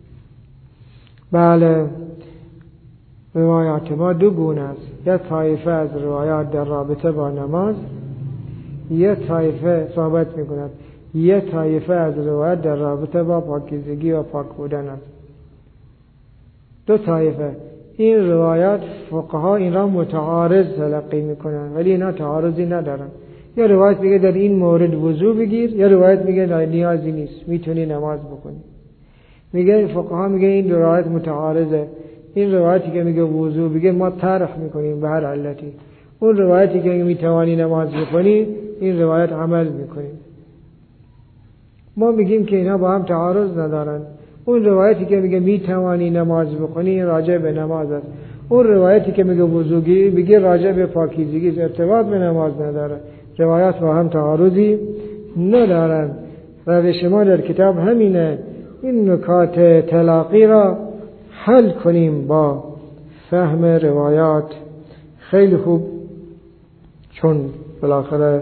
بله، روایات ما دو گونه است. یک طایفه از روایات در رابطه با نماز، یک طایفه ثابت می‌کند یک طایفه از روایات در رابطه با پاکیزگی و پاک بودن است. دو طایفه. این روایات فقها این را متعارض تلقی می‌کنند ولی اینا تعارضی ندارن. یه روایت میگه در این مورد وضو بگیر، یه روایت میگه نیازی نیست میتونی نماز بخونی. میگه فقها میگه این روایت متعارضه. این روایتی که میگه وضو بگیر ما طرح میکنیم به هر علتی. اون روایتی که میتوانی نماز بخونی این روایت عمل میکنیم. ما میگیم که اینا با هم تعارض ندارن. اون روایتی که میگه میتوانی نماز بخونی راجع به نماز است. اون روایتی که میگه وضو بگیر راجع به پاکیزگی است، ارتباط به نماز نداره. روایات با هم تعارضی ندارن. روش ما در کتاب همینه، این نکات تلاقی را حل کنیم با فهم روایات. خیلی خوب. چون بالاخره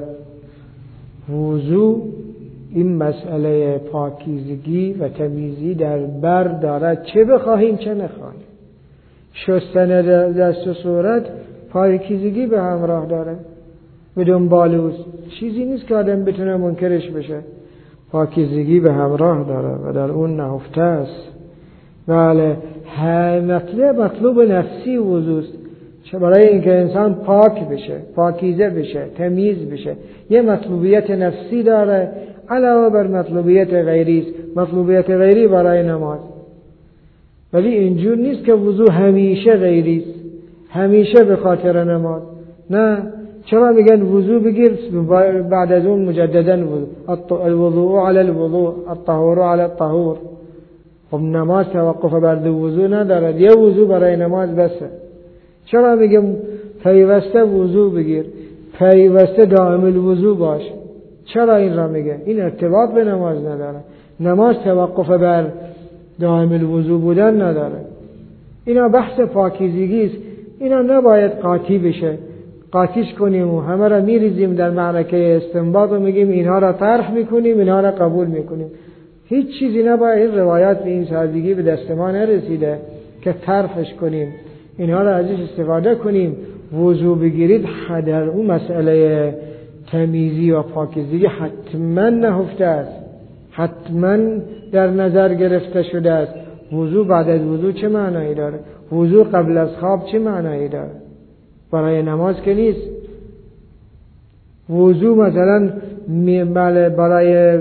وضو این مسئله پاکیزگی و تمیزی در بر دارد، چه بخواهیم چه نخواهیم. شستن دست و صورت پاکیزگی به همراه داره، بدون بالوز چیزی نیست که آدم بتونه منکرش بشه. پاکیزگی به همراه داره و در اون نهفته است. بله، مطلب مطلوب نفسی وضو است. چه برای اینکه انسان پاک بشه، پاکیزه بشه، تمیز بشه. یه مطلوبیت نفسی داره علاوه بر مطلوبیت غیری است. مطلوبیت غیری برای نماز. ولی اینجور نیست که وضو همیشه غیری است، همیشه به خاطر نماز. نه، چرا میگن وضو بگیر بعد از اون مجددا وضو؟ الوضوء علی الوضوء، الطهور علی الطهور. خب نماز توقف بر دو وضو ندارد، یه وضو برای نماز بسه. چرا میگم پیوسته وضو بگیر، پیوسته دائم الوضو باش؟ چرا این را میگه؟ این ارتباط به نماز نداره. نماز توقف بر دائم الوضو بودن نداره. اینا بحث پاکیزگی است. اینا نباید قاطی بشه. قاطیش کنیم و همه را میریزیم در معرکه استنباط و میگیم اینها را طرح میکنیم، اینها را قبول میکنیم. هیچ چیزی نباید. این روایات به این سادگی به دست ما نرسیده که طرحش کنیم، اینها را ازش استفاده کنیم. وضو بگیرید در اون مسئله تمیزی و پاکیزگی حتما نهفته است، حتما در نظر گرفته شده است. وضو بعد از وضو چه معنایی داره؟ وضو قبل از خواب چه معنایی داره؟ برای نماز که نیست. وضو مثلا برای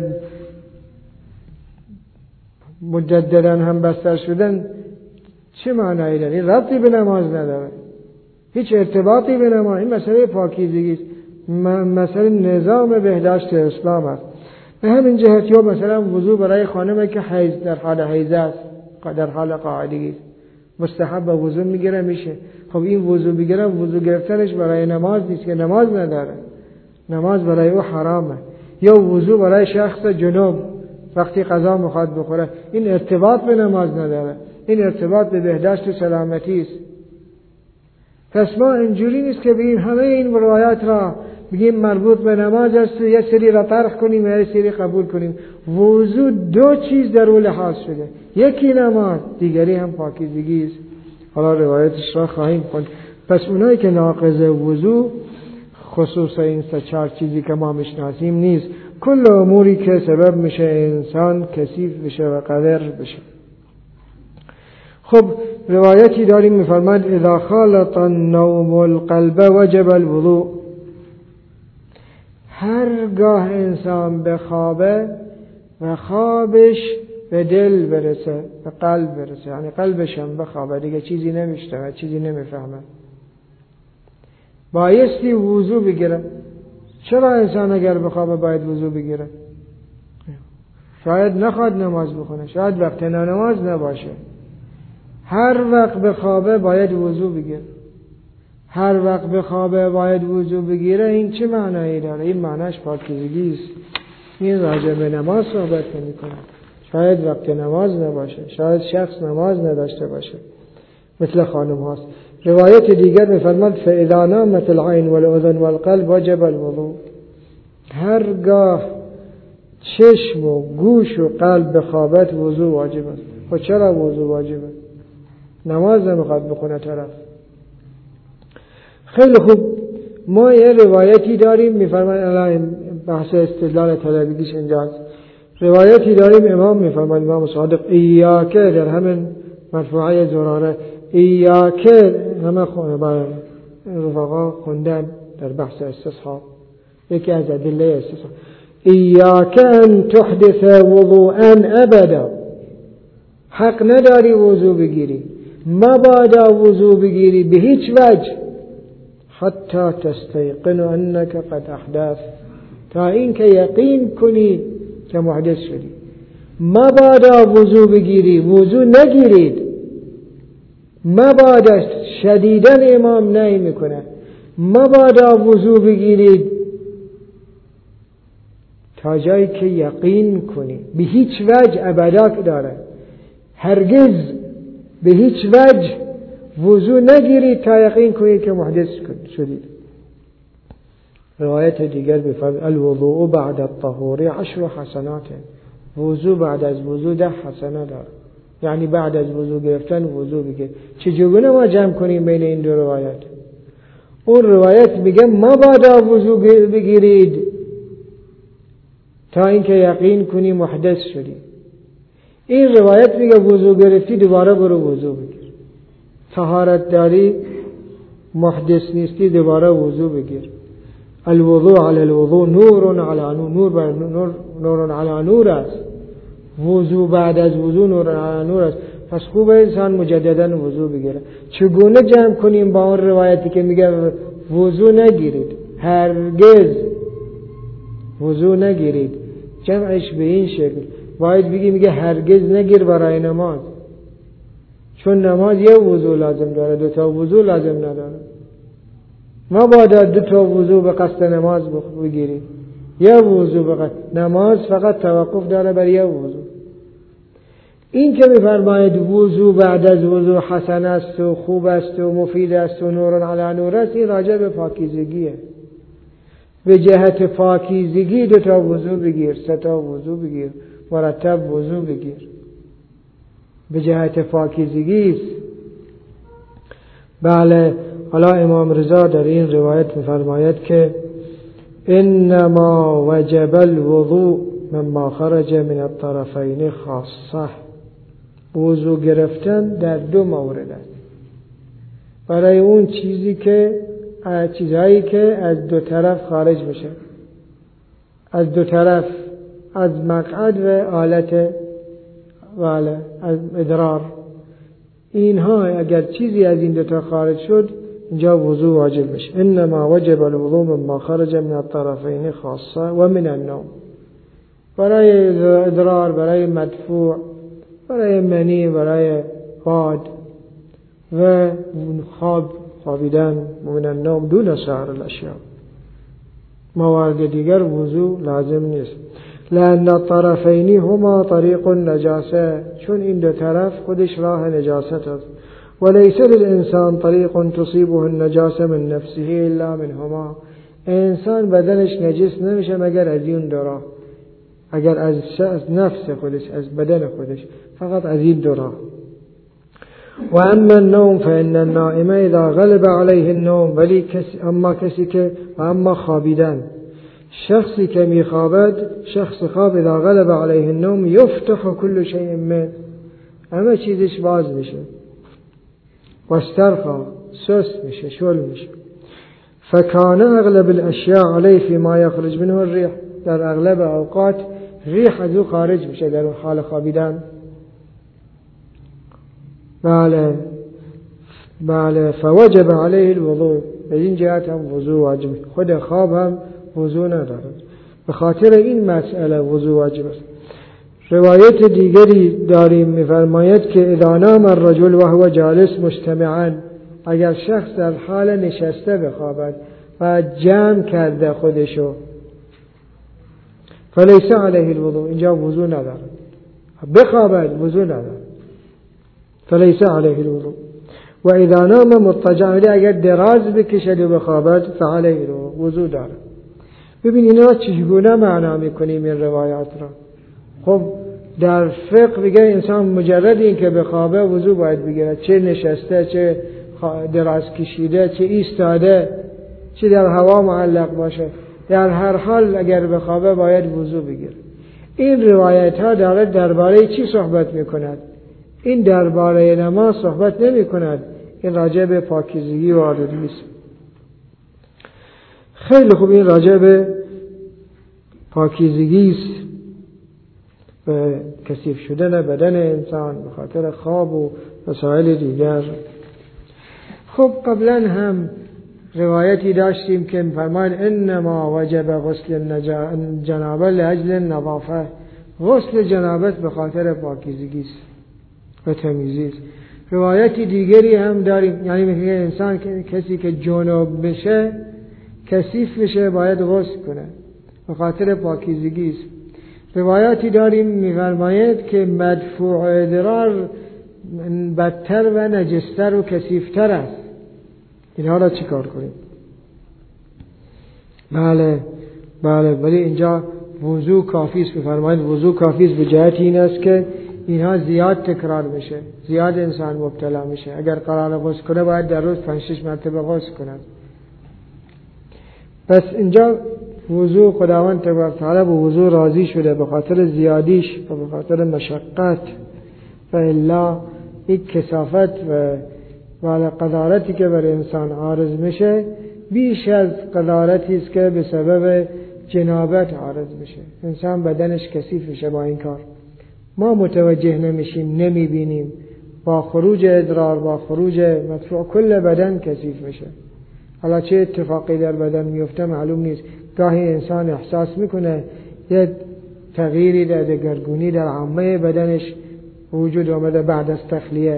مجددا هم بستر شدن چه معنایی داره؟ این ربطی به نماز نداره، هیچ ارتباطی به نماز. این مسئله پاکیزگی است، مسئله نظام بهداشت اسلام است. به همین جهت یا مثلا وضو برای خانمی که حیض در حال حیض است، در حال قاعدگی است، مستحب وضو میگیره میشه. خب این وضو بگیره، وضو گرفتنش برای نماز نیست که نماز نداره، نماز برای او حرامه. یا وضو برای شخص جنوب وقتی غذا میخواد بخوره، این ارتباط به نماز نداره، این ارتباط به بهداشت و سلامتی است. پس ما اینجوری نیست که بگیم همه این روایات را بگیم مربوط به نماز است، یه سری را طرح کنیم یه سری قبول کنیم. وضو دو چیز در او لحاظ شده، یکی نماز، دیگری هم پاکیزگی است. حالا روایتش را خواهیم خوند. پس اونایی که ناقض وضو خصوصا این سه چهار چیزی که ما میشناسیم نیست، کل اموری که سبب میشه انسان کثیف بشه و قذر بشه. خب روایتی داریم میفرماد اذا خالط النوم القلب وجب الوضوء. هرگاه انسان به خوابه و خوابش به دل برسه، به قلب برسه، یعنی قلبش هم بخوابه، دیگه چیزی نمیشنوه، چیزی نمیفهمه، بایستی وضو بگیره. چرا انسان اگر بخوابه باید وضو بگیره؟ شاید نخواد نماز بخونه، شاید وقت نماز نباشه. هر وقت بخوابه باید وضو بگیره. هر وقت بخوابه باید وضو بگیره. این چه معنایی داره؟ این معناش پاکیزگی است. این راجع به نماز صحبت نمی‌کنه. شاید وقت نماز نباشه، شاید شخص نماز نداشته باشه، مثل خانم هاست. روایت دیگر می‌فرماد فاذا نامت العین والاذن والقلب وجب الوضوء. هرگاه چشم و گوش و قلب بخوابت وضو واجب است. خب چرا وضو واجبه؟ نماز نمیخواد بخونه طرف. خیلی خوب، ما یه روایتی داریم میفرماد، الان بحث استدلال طلبیدیش اینجاست. روایتی داریم امام میفرماد، امام صادق، ایاکه، در همین مرفوعه زراره، ایاکه، همه رفقا خوندن در بحث استصحاب، یکی از ادله استصحاب، ایاکه ان تحدث وضوءا ابدا. حق نداری وضو بگیری، مبادا وضو بگیری به هیچ وجه، حتی تستيقن انك قد احدث، تا اینکه یقین کنی که محدث شدی. مبادا وضو بگیری، وضو نگیرید، مبادا، شدیدن امام نهی میکنه، مبادا وضو بگیرید تا جایی که یقین کنی. به هیچ وجه ابدا داره، هرگز به هیچ وجه وضو نگیرید تا یقین کنید که محدث شدید. روایت دیگر بفرماید الوضوء بعد الطهور عشر حسنات. وضو بعد از وضو ده حسنه داره، یعنی بعد از وضو گرفتن وضو بگیر. چجوری ما جمع کنیم بین این دو روایت؟ اون روایت میگه مبادا وضو بگیرید تا اینکه یقین کنی محدث شدی. این روایت میگه وضو گرفتی دوباره برو وضو بگیر. طهارت داری، محدث نیستی، دوباره وضو بگیر. الوضوء علی الوضوء نور علی نور، نور بر نور، نور علی نور است. وضو بعد از وضو نور علی نور است. پس خوبه انسان مجددا وضو بگیره. چگونه جمع کنیم با اون روایتی که میگه وضو نگیرید، هرگز وضو نگیرید؟ جمعش به این شکل باید بگی میگه هرگز نگیر برای نماز، چون نماز یه وضو لازم داره، دو تا وضو لازم نداره. ما باید دو تا وضو به قصد نماز بگیریم، یه وضو به قصد نماز فقط توقف داره بر یه وضو. این که میفرماید وضو بعد از وضو حسن است و خوب است و مفید است و نور علی نور است، این راجع به پاکیزگیه. به جهت پاکیزگی دو تا وضو بگیر، سه تا وضو بگیر، مرتب وضو بگیر، به جهت پاکیزگی است. بله. حالا امام رضا در این روایت می‌فرماید که انما وجب الوضوء مما خرج من الطرفین خاصه. وضو گرفتن در دو مورد است، برای اون چیزی که چیزهایی که از دو طرف خارج میشه، از دو طرف، از مقعد و آلت واله، از ادرار. اینها اگر چیزی از این دو تا خارج شد، اینجا وضو واجب میشه. انما وجب الوضوء مما خرج من الطرفین خاصه و من النوم. برای ادرار، برای مدفوع، برای منی، برای باد و خواب، خوابیدن، من النوم دون سایر الاشیاء. موارد دیگر وضو لازم نیست. لأن الطرفین هما طریق النجاسه، چون این دو طرف خودش راه نجاست است. وليس للإنسان طريق تصيبه النجاسة من نفسه إلا منهما. انسان بدنش نجس نمیشه مگر از این دو راه، اگر از, از نفس خودش، از بدن خودش، فقط از این دو راه. و اما النوم فإن النائم اذا غلب عليه النوم، ولی کسی اما کسی که و اما خوابیدن، شخصی که میخوابد، شخص خواب اذا غلب عليه النوم یفتح كل شيء منه، همه چیزش باز میشه، واسترخى، سست میشه، شل میشه. فکان اغلب الاشیاء علیه فيما یخرج منه الریح، در اغلب اوقات ریح از او خارج میشه در حال خوابیدن. بله بله فوجب علیه الوضوء، به این جهت هم وضوء واجب، خود خواب هم وضوء ندارد، به خاطر این مسئله وضوء واجب است. روایت دیگری داریم می‌فرماید که اذا نام الرجل وهو جالس مجتمعا، اگر شخص در حال نشسته بخوابد و جمع کرده خودشو، فلیس علیه الوضوء، اینجا وضوء ندارد، بخوابد وضوء ندارد، فلیس علیه الوضوء. و اذا نام مضطجعا، اگر دراز بکشد و بخوابد فعلیه الوضوء، وضوء دارد. ببین اینا چگونه معنا میکنیم این روایات را؟ خب در فقه میگه انسان مجرد این که بخوابه وضو باید بگیره، چه نشسته، چه دراز کشیده، چه ایستاده، چه در هوا معلق باشه، در هر حال اگر بخوابه باید وضو بگیره. این روایت ها داره درباره چی صحبت میکند؟ این درباره نماز صحبت نمی کند، این راجع به پاکیزگی و آلودگی است. خیلی خوب، این راجع به پاکیزگی است، به کثیف شدن بدن انسان به خاطر خواب و مسائل دیگر. خب قبلا هم روایتی داشتیم که فرمان انما وجب غسل جنابه لاجل النظافه، غسل جنابت به خاطر پاکیزگی است و تمیزی است. روایتی دیگری هم داریم، یعنی میگه انسان کسی که جنوب بشه، کثیف بشه، باید غسل کنه، به خاطر پاکیزگی است. روایاتی داریم می‌فرماید که مدفوع ادرار بدتر و نجستر و کثیفتر است، اینها را چیکار کنیم؟ بله بله ولی اینجا وضو کافی است، می‌فرماید وضو کافی است به جهت این است که اینها زیاد تکرار میشه، زیاد انسان مبتلا میشه. اگر قرار غسل کنه باید در روز پنج شش مرتبه غسل کند. پس اینجا وضو خداوند تبارک و تعالی به وضو راضی شده به خاطر زیادیش و به خاطر مشقت، و الا این کثافت و و قذارتی که بر انسان عارض میشه بیش از قذارتی است که به سبب جنابت عارض میشه. انسان بدنش کثیف میشه با این کار، ما متوجه نمیشیم، نمیبینیم، با خروج ادرار، با خروج مدفوع کل بدن کثیف میشه. حالا چه اتفاقی در بدن میفته معلوم نیست. گاهی انسان احساس میکنه یه تغییری در دگرگونی در عامه بدنش وجود آمده بعد از تخلیه،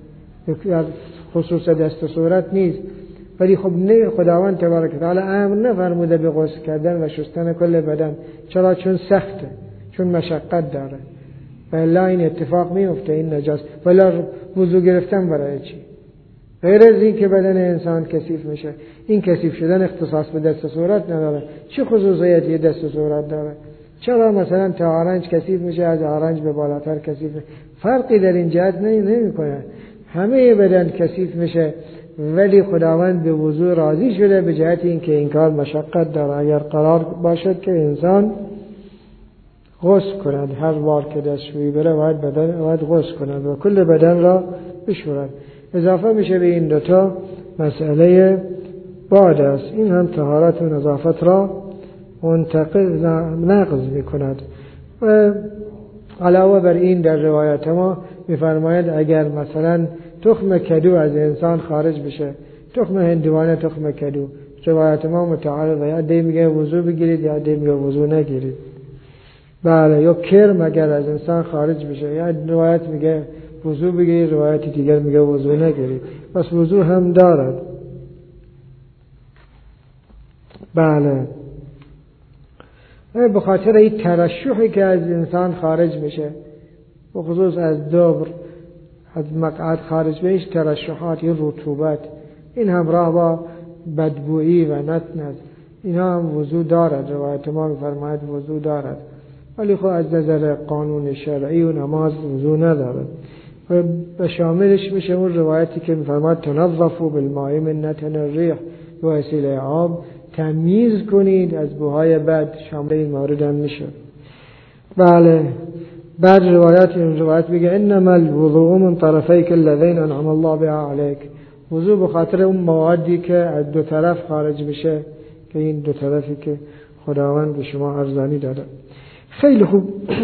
خصوص دست و صورت نیست، ولی خب نه، خداوند تبارک و تعالی امر نفرموده به غسل کردن و شستن کل بدن. چرا؟ چون سخته، چون مشقت داره. و الا این اتفاق میفته، این نجاست. ولی وضو گرفتن برای چی؟ غیر از این که بدن انسان کثیف میشه. این کثیف شدن اختصاص به دست و صورت نداره. چه خصوصیتی دست و صورت داره؟ چرا مثلا تا آرنج کثیف میشه، از آرنج به بالاتر کثیف میشه؟ فرقی در این جهت نمیکنه. همه بدن کثیف میشه، ولی خداوند به وضو راضی شده به جهت این که این کار مشقت داره. اگر قرار باشد که انسان غسل کند، هر بار که دستشویی بره باید بدن باید غسل کند و کل بدن را بشورد. اضافه میشه به این دوتا مسئله باد است. این هم طهارت و نظافت را منتقض نقض میکند. و علاوه بر این در روایت ما میفرماید اگر مثلا تخم کدو از انسان خارج بشه، تخم هندوانه، تخم کدو، روایت ما متعارضه، یا دی میگه وضو بگیرید یا دی میگه وضو نگیرید. بله، یا کرم اگر از انسان خارج بشه، یا روایت میگه وضو بگیرید، روایت دیگر میگه وضو نگیرید. پس وضو هم دارد. بله، به خاطر این ترشحی که از انسان خارج میشه، به خصوص از دبر، از مقعد خارج بهش ترشحات، این رطوبت، این همراه با بدبویی و نتن است. اینا هم وضو دارد، روایت ما می‌فرماید وضو دارد، ولی خب از نظر قانون شرعی و نماز وضو ندارد. و به شاملش میشه اون روایتی که می‌فرماید تنظفوا بالماء من نتن الریح، به وسیله آب تمیز کنید از بوهای بد، شامل این مورد هم میشه. بله. بعد روایت این روایت میگه انما الوضوء من طرفیک اللذین انعم الله بها علیک، وضو به خاطر اون موادی که از دو طرف خارج میشه، که این دو طرفی که خداوند به شما ارزانی داده. خیلی خوب.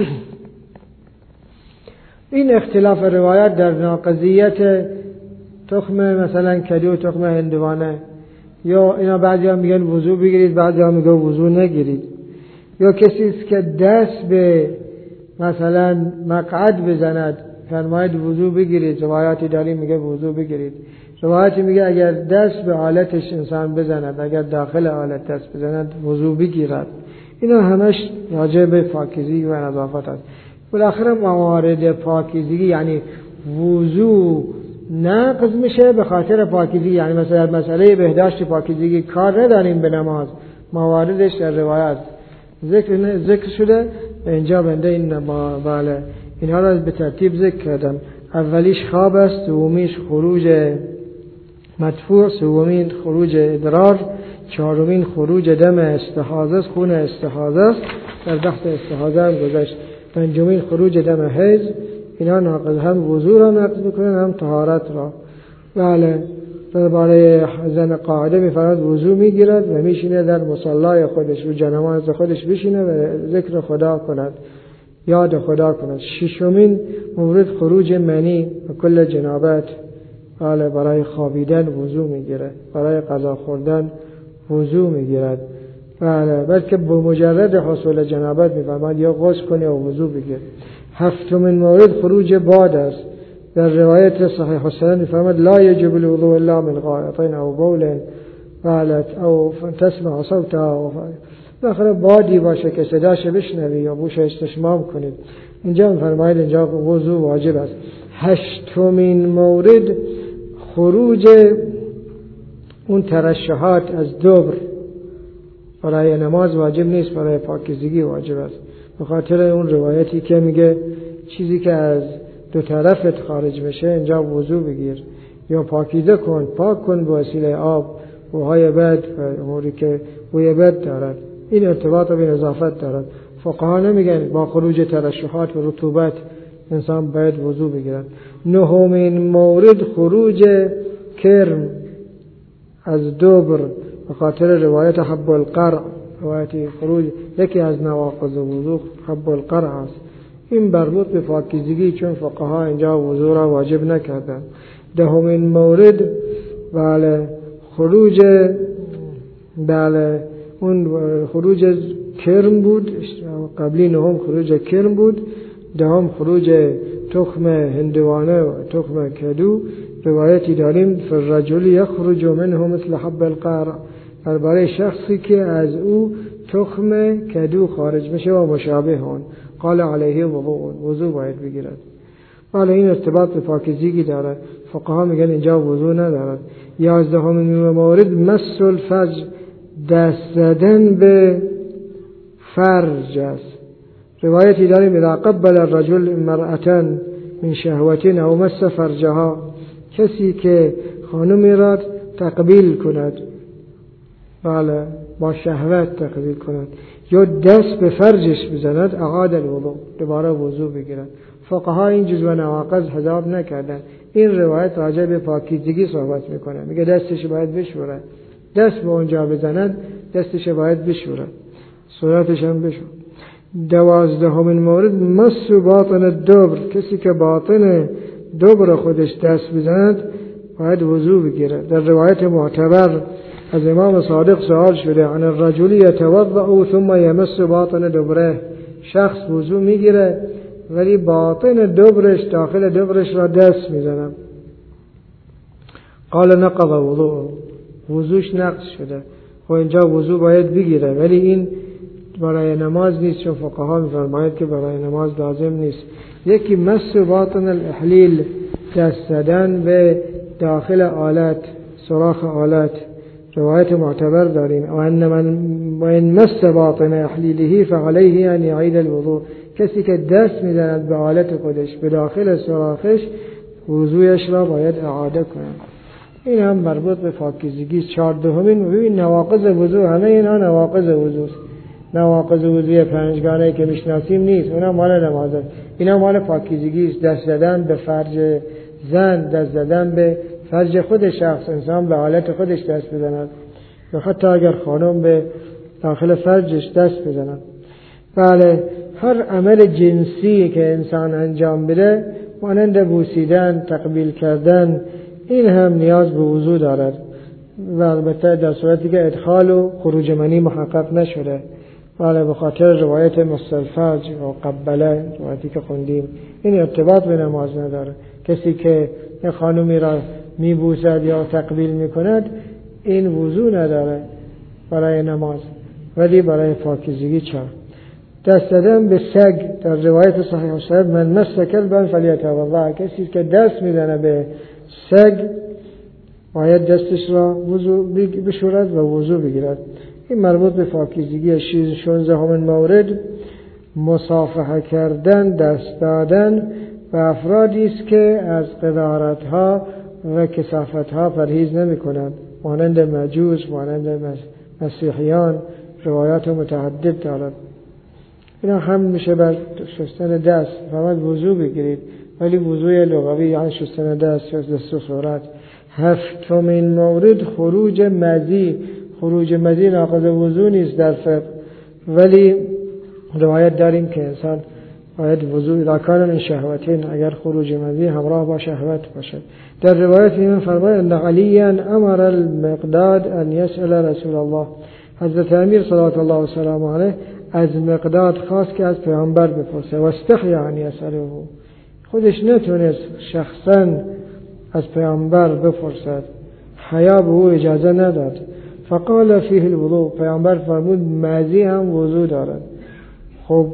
این اختلاف روایت در ناقضیت تخم مثلا کدو و تخم هندوانه، یا اینا بعضی ها میگن وضو بگیرید، بعضی ها میگن وضو نگیرید، یا کسی است که دست به مثلا مقعد بزند فرماید وضو بگیرید، روایاتی داریم میگه وضو بگیرید، روایتی میگه اگر دست به آلتش انسان بزند، اگر داخل آلت دست بزند وضو بگیرد. اینا همش راجع به پاکیزگی و نظافت است. بالاخره موارد پاکیزگی یعنی وضو نقض میشه به خاطر پاکیزگی، یعنی مثلا مسئله بهداشت پاکیزگی کار نداریم به نماز، مواردش در روایت ذکر ذکر شده. اینجا بنده این بله اینها را به ترتیب ذکر کردم. اولیش خواب است، دومیش خروج مدفوع، سومین خروج ادرار، چهارمین خروج دم استحاضه، خون استحاضه است، در بحث استحاضه هم گذشت. پنجمین خروج دم حیض. اینا ناقض، هم وضو را نقض میکنن هم طهارت را. بله. درباره زن قاعده میفرماید وضو میگیرد و میشینه در مصلای خودش و جنماز خودش بشینه و ذکر خدا کند، یاد خدا کند. ششمین مورد خروج منی و کل جنابت. بله. برای خوابیدن وضو میگیره، برای غذا خوردن وضو میگیرد. بله. بلکه به مجرد حصول جنابت میفرماید یا غسل کنی یا وضو بگیر. هفتمین مورد خروج باد است. در روایت صحیح السنن میفرماید لا یجب الوضوء الا من غائط او بول بلت او تسمع صوتها، داخل بادی باشه که صداش بشنوی یا بوش استشمام کنید. اینجا میفرماید اینجا وضو واجب است. هشتمین مورد خروج اون ترشحات از دبر، برای نماز واجب نیست، برای پاکیزگی واجب است، به خاطر اون روایتی که میگه چیزی که از دو طرفت خارج میشه اینجا وضو بگیر یا پاکیزه کن، پاک کن به وسیله آب بوهای بد و اموری که بوی بد دارد. این ارتباط به نظافت دارد. فقها نمیگن با خروج ترشحات و رطوبت انسان باید وضو بگیرد. نهمین مورد خروج کرم از دبر، به خاطر روایت حب القرع، روایتی خروج یکی از نواقض وضو حب القرع است. این مربوط به پاکیزگی، چون فقها اینجا وضو را واجب نکردند. دهمین مورد بله خروج بله اون خروج کرم بود، قبلی نهم خروج کرم بود، دهم خروج تخم هندوانه و تخم کدو. روایتی داریم فالرجل یخرج منه مثل حب القرع، برای شخصی که از او تخم کدو خارج میشه و مشابه اون، قال علیه وضوء، وضو باید بگیرد. ولی این ارتباط به پاکیزگی دارد. فقها میگن اینجا وضو ندارد. یازدهمین مورد مس الفرج، دست زدن به فرج است. روایتی داریم اذا قبل الرجل امرأة من شهوة او مس فرجها، کسی که خانمی را تقبیل کند، بله با شهوت تقبیل کند یا دست به فرجش بزند، اعاد الوضوء، دوباره وضو بگیرد. فقها این جزء نواقض حساب نکردن. این روایت راجع به پاکیزگی صحبت میکنه، میگه دستش باید بشوره، دست به اونجا بزند دستش باید بشوره، صورتش هم بشور. دوازدهمین مورد مس باطن الدبر، کسی که باطن دبر خودش دست بزند باید وضو بگیره. در روایت معتبر از امام صادق سوال شده عن الرجل یتوضأ ثم یمس باطن دبره، شخص وضو میگیره ولی باطن دبرش، داخل دبرش را دست میزنه. قال نقض وضوء، وضوش نقض شده. خب اینجا وضو باید بگیره، ولی این برای نماز نیست، چون فقها میفرماید که برای نماز لازم نیست. یکی مس باطن الاحلیل، دست زدن به داخل آلت، سوراخ آلت، روایت معتبر داریم و ان من و ان مس باطن احلیله فعليه ان يعيد الوضوء. کسی که دست میزند به آلت خودش به داخل سوراخش وضویش را باید اعاده کند. این هم مربوط به پاکیزگی. چهاردهمین ببین نواقض وضو، همه اینا نواقض وضو است. نواقض وضوی پنجگانه که میشناسیم نیست، اونا مال نمازه. اینا مال پاکیزگی است. دست زدن به فرج زن، دست زدن به فرج خود شخص، انسان به حالت خودش دست بزند یا حتی اگر خانم به داخل فرجش دست بزند. بله، هر عمل جنسی که انسان انجام بده مانند بوسیدن، تقبیل کردن، این هم نیاز به وضو دارد و البته در صورتی که ادخال و خروج منی محقق نشده. بله، به خاطر روایت مستلفج و قبله، روایتی که خوندیم، این ارتباط به نماز نداره. کسی که یک خانومی را میبوسد یا تقبیل میکند این وضو نداره برای نماز، ولی برای پاکیزگی چرا. دست زدن به سگ در روایت صحیح صاحب من مس کلبا فلیتوضا، کسی که دست میزنه به سگ باید دستش را وضو بشورد و وضو بگیرد. این مربوط به پاکیزگی. شانزدهمین مورد مصافحه کردن، دست دادن و افرادی است که از قذارت‌ها و کثافت‌ها پرهیز نمی‌کنند، مانند مجوس، مانند مسیحیان. روایات متعدد دارد. اینا هم میشه بر شستن دست فقط وضو بگیرید، ولی وضوی لغوی یعنی شستن دست یا دست و صورت. هفتمین مورد خروج مزی. خروج مزی ناقض وضو نیست در فقه، ولی روایت داریم که انسان باید وضو اذا کان من شهوتین، اگر خروج مزی همراه با شهوت باشد. در روایت این فرماید ان علیا امر المقداد ان يسأل رسول الله. حضرت امیر صلوات الله و سلام علیه از مقداد خواست که از پیامبر بپرسه و استحیا ان يسأله. خودش نتونست شخصا از پیامبر بپرسد، حیا به او اجازه نداد. فقال فیه الوضوء، پیامبر فرمود مزی هم وضو دارد. خب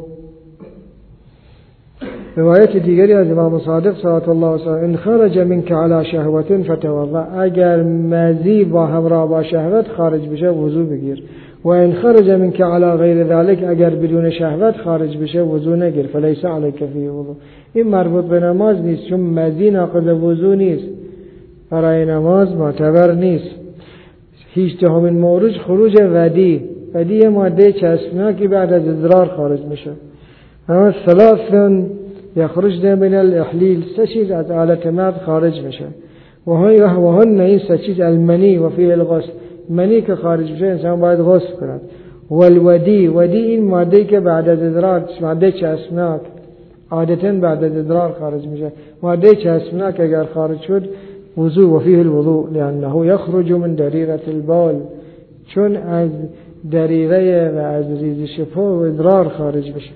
روایت دیگری از امام صادق صلوات الله و سلام ان خرج منك على شهوة فتوضا، اگر مزی با همراه با شهوت خارج بشه وضو بگیر. و ان خرج منك على غیر ذلك، اگر بدون شهوت خارج بشه وضو نگیر. فلیس علیک فیه وضو. این مربوط به نماز نیست، چون مزی ناقض وضو نیست، برای نماز معتبر نیست. هیچدهمین مورد خروج ودی. ودی ماده چسبناکی بعد از ادرار خارج میشه. اما ثلاث یخرجن من الاحلیل، سه چیز از آلت مرد خارج میشه. و هن این سه چیز المنی و فیه الغسل. منی که خارج میشه انسان باید غسل کند. و الودی، ودی این ماده که بعد از ادرار، ماده چسبناک عادتا بعد از ادرار خارج میشه. ماده چسبناک اگر خارج شد وضو. و فیه الوضوء لانه یخرج من دریره البال، چون از دریره و از ریزش پا و ادرار خارج بشه.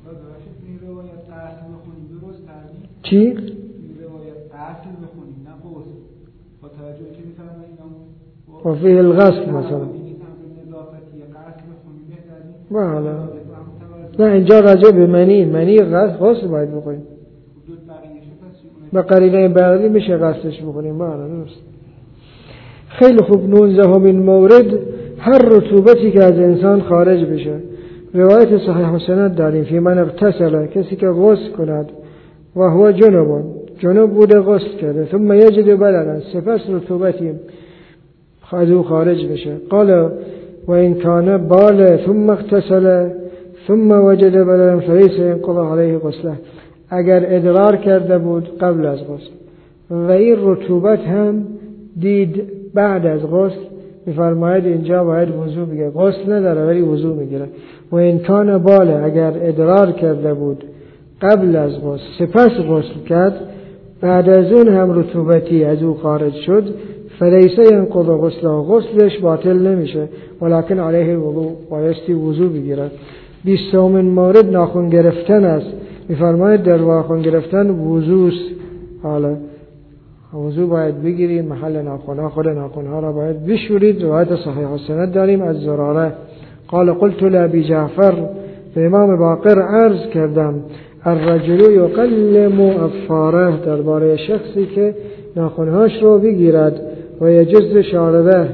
چی؟ این روایت اصل بخونیم نه قوس، با توجه که میفرمایید و فیه الغسل مثلا. بله. نه اینجا راجع به منی، منی غسل باید بکنیم. با قرینه بعدی میشه غسلش بکنیم. بله درست. خیلی خوب. نوزدهمین مورد هر رطوبتی که از انسان خارج بشه. روایت صحیح و سند داریم فی من اغتسل، کسی که غسل کند و هو جنوب، جنوب بوده غسل کرده، ثم یجد بللا، سپس رطوبتی از او خارج بشه. قال و این کان بال ثم اغتسل ثم وجد بللا فلیس ينقض علیه غسله، اگر ادرار کرده بود قبل از غسل و این رطوبت هم دید بعد از غسل، میفرماید اینجا باید وضو بگیره. غسل نداره ولی وضو میگیره. و این کان بال، اگر ادرار کرده بود قبل از غسل سپس غسل کرد، بعد از اون هم رطوبتی از او خارج شد، فلیس ینقض غسله، غسلش باطل نمیشه، ولکن علیه الوضوء، بایستی وضو بگیرد. بیستمین مورد ناخن گرفتن است. میفرماید در ناخن گرفتن وضوست. حالا وضو باید بگیرید، محل ناخن‌ها، خود ناخن‌ها را باید بشورید. روایت صحیح و سند داریم از زراره قال قلت لابی جعفر، به امام باقر عرض کردم الرجل یقلم اظفاره، درباره شخصی که ناخن‌هاش رو بگیرد و یجز شاربه،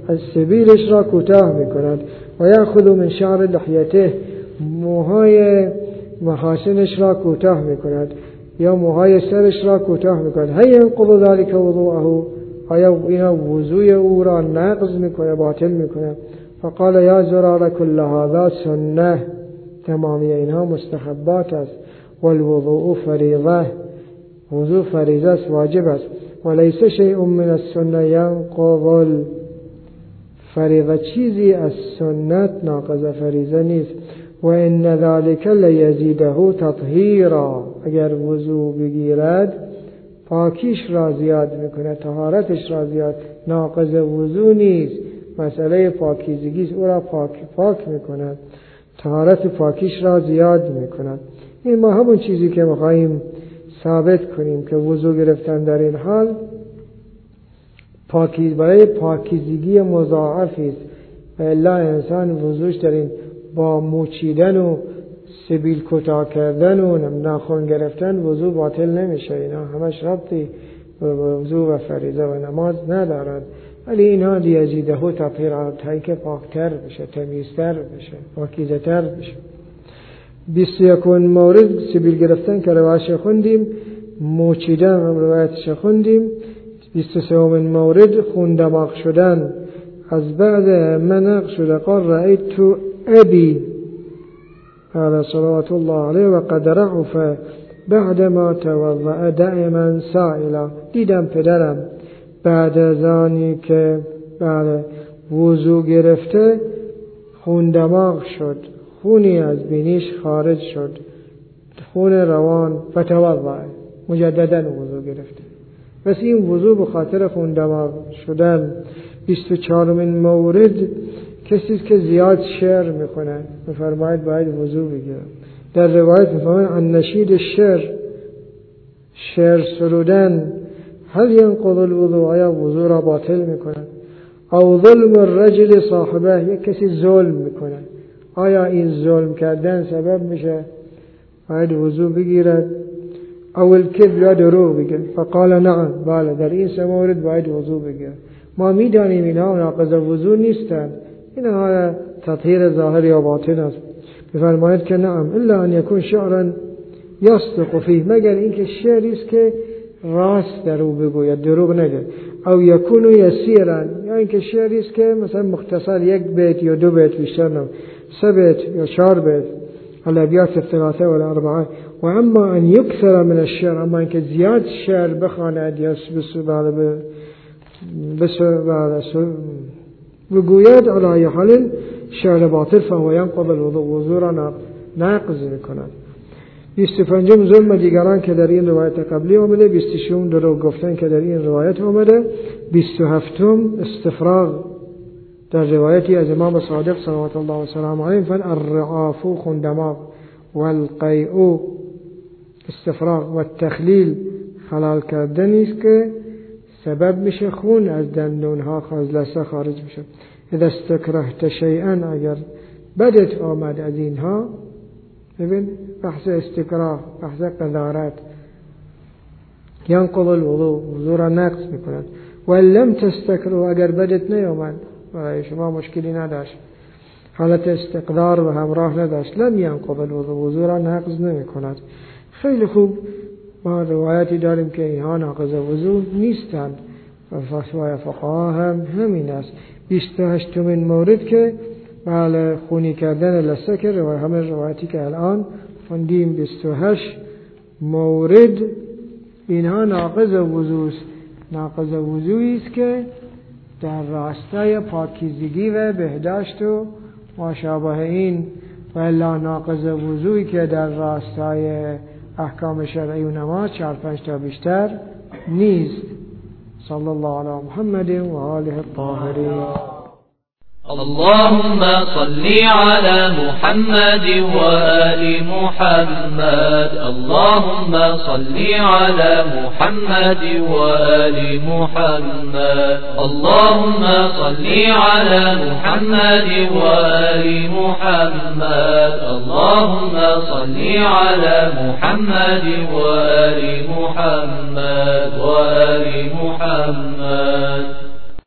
از سبیلش را کوتاه میکند و یأخذ من شعر لحیته، موهای محاسنش را کوتاه میکند یا موهای سرش را کوتاه میکند. هی ينقض ذلك وضوءه، آیا اینا وضوء او را نقض میکنه، باطل میکنه؟ فقال یا زرار کل هذا سنه، تمامی اینها مستحبات است. والوضوء فریضه، وضوء فریضه است، واجب است. وليس شيء من السنه ينقض الفریضه، چیزی از سنت ناقض فریضه نیست. و ان ذلك لیزیده تطهیرا، اگر وضوء بگیرد پاکیش را زیاد میکنه، طهارتش را زیاد. ناقض وضوء نیست، مسئله پاکیزگی او را پاک پاک میکند، طهارت پاکیش را زیاد میکند. این ما همون چیزی که میخواییم ثابت کنیم که وضوء گرفتن در این حال پاکیز برای پاکیزگی مضاعفی است. و الا انسان وضوش در این با موچیدن و سبیل کوتاه کردن و ناخن گرفتن وضو باطل نمیشه. اینا همش ربطی به وضو و فریضه و نماز ندارد، ولی اینها لیزیده و تطهیرات، هایی که پاکتر بشه، تمیزتر بشه، پاکیزتر بشه. بیست و یکمین مورد سبیل گرفتن که روایتش خوندیم، موچیدن هم روایتش خوندیم. بیست و سومین مورد خون دماغ شدن. از بعد منق شده قال رأیت تو ابی قال صلوات الله علیه و قد رعف بعد ما توضع دائما سائلا، دیدم پدرم بعد از آنی که بعد وضو گرفته خون دماغ شد، خونی از بینیش خارج شد، خون روان، فتوضع، مجددا وضو گرفته. بس این وضو به خاطر خون دماغ شدن. بیست و چهارمین مورد کسی که زیاد شعر میکنه میفرماید باید وضو بگیره. در روایت میفرماید ان نشید شعر، شعر سرودن، هل ينقض الوضوء، آیا وضو را باطل میکنه؟ او ظلم الرجل صاحبه، یک کسی ظلم میکنه، آیا این ظلم کردن سبب میشه باید وضو بگیرد؟ او الکذب، یا دروغ بگه. فقال نعم، بله در این سه مورد باید وضو بگیره. ما میدانیم اینها ناقض وضو نیستند، اینها تطهیر ظاهر یا باطن است. بفرماید که نعم الا ان یکون شعرا یصدق فیه، مگر اینکه شعری است که راست در او بگوید، دروغ نگه. او یکون یسیرا، یا اینکه شعری است که مثلا مختصر یک بیت یا دو بیت، بیشتر نه، سه بیت یا چهار بیت، الابیات الثلاثه و الاربعه. و اما ان یکثر من الشعر، اما اینکه زیاد شعر بخواند یا بسبب بسبب بگوید علی حال شعر باطل فهو ینقض الوضوء، وضو را ناقض میکند. بیست و پنجم ظلم دیگران که در این روایت قبلی آمده. بیست و ششم دروغ گفتن که در این روایت آمده. بیست و هفتم استفراغ در روایتی از امام صادق صلوات الله و سلام علیه فن الرعاف خون دماغ والقیء استفراغ و التخلیل خلال کردنی است که سبب میشه خون از دندونها از لثه خارج میشه. اذا استکرهت شیئا، اگر بدت آمد از اینها، ببین بحث استکراه، بحث قذارت، ینقض الوضوء، وضو را نقض میکند. و لم تستکره، اگر بدت نیامد و شما مشکلی نداشت، حالت استقرار و همراه نداشت، لم ینقض الوضوء، وضو را نقض نمیکند. خیلی خوب، ما روایتی داریم که اینها ناقض وضو نیستند و فتوای فقها هم همین است. بیست و هشتمین مورد که بله خونی کردن لثه که روایت همه روایتی که الان خوندیم. بیست و هشت مورد اینها ناقض وضو است. ناقض وضویی است که در راستای پاکیزگی و بهداشت و ماشابه این، و الا ناقض وضویی که در راستای احکام شرعی و نماز چهار پنج تا بیشتر نیست. صلی الله علی محمد و آله الطاهرین. اللهم صل على محمد وآل محمد. اللهم صل على محمد وآل محمد. اللهم صل على محمد وآل محمد. اللهم صل على محمد وآل محمد وآل محمد.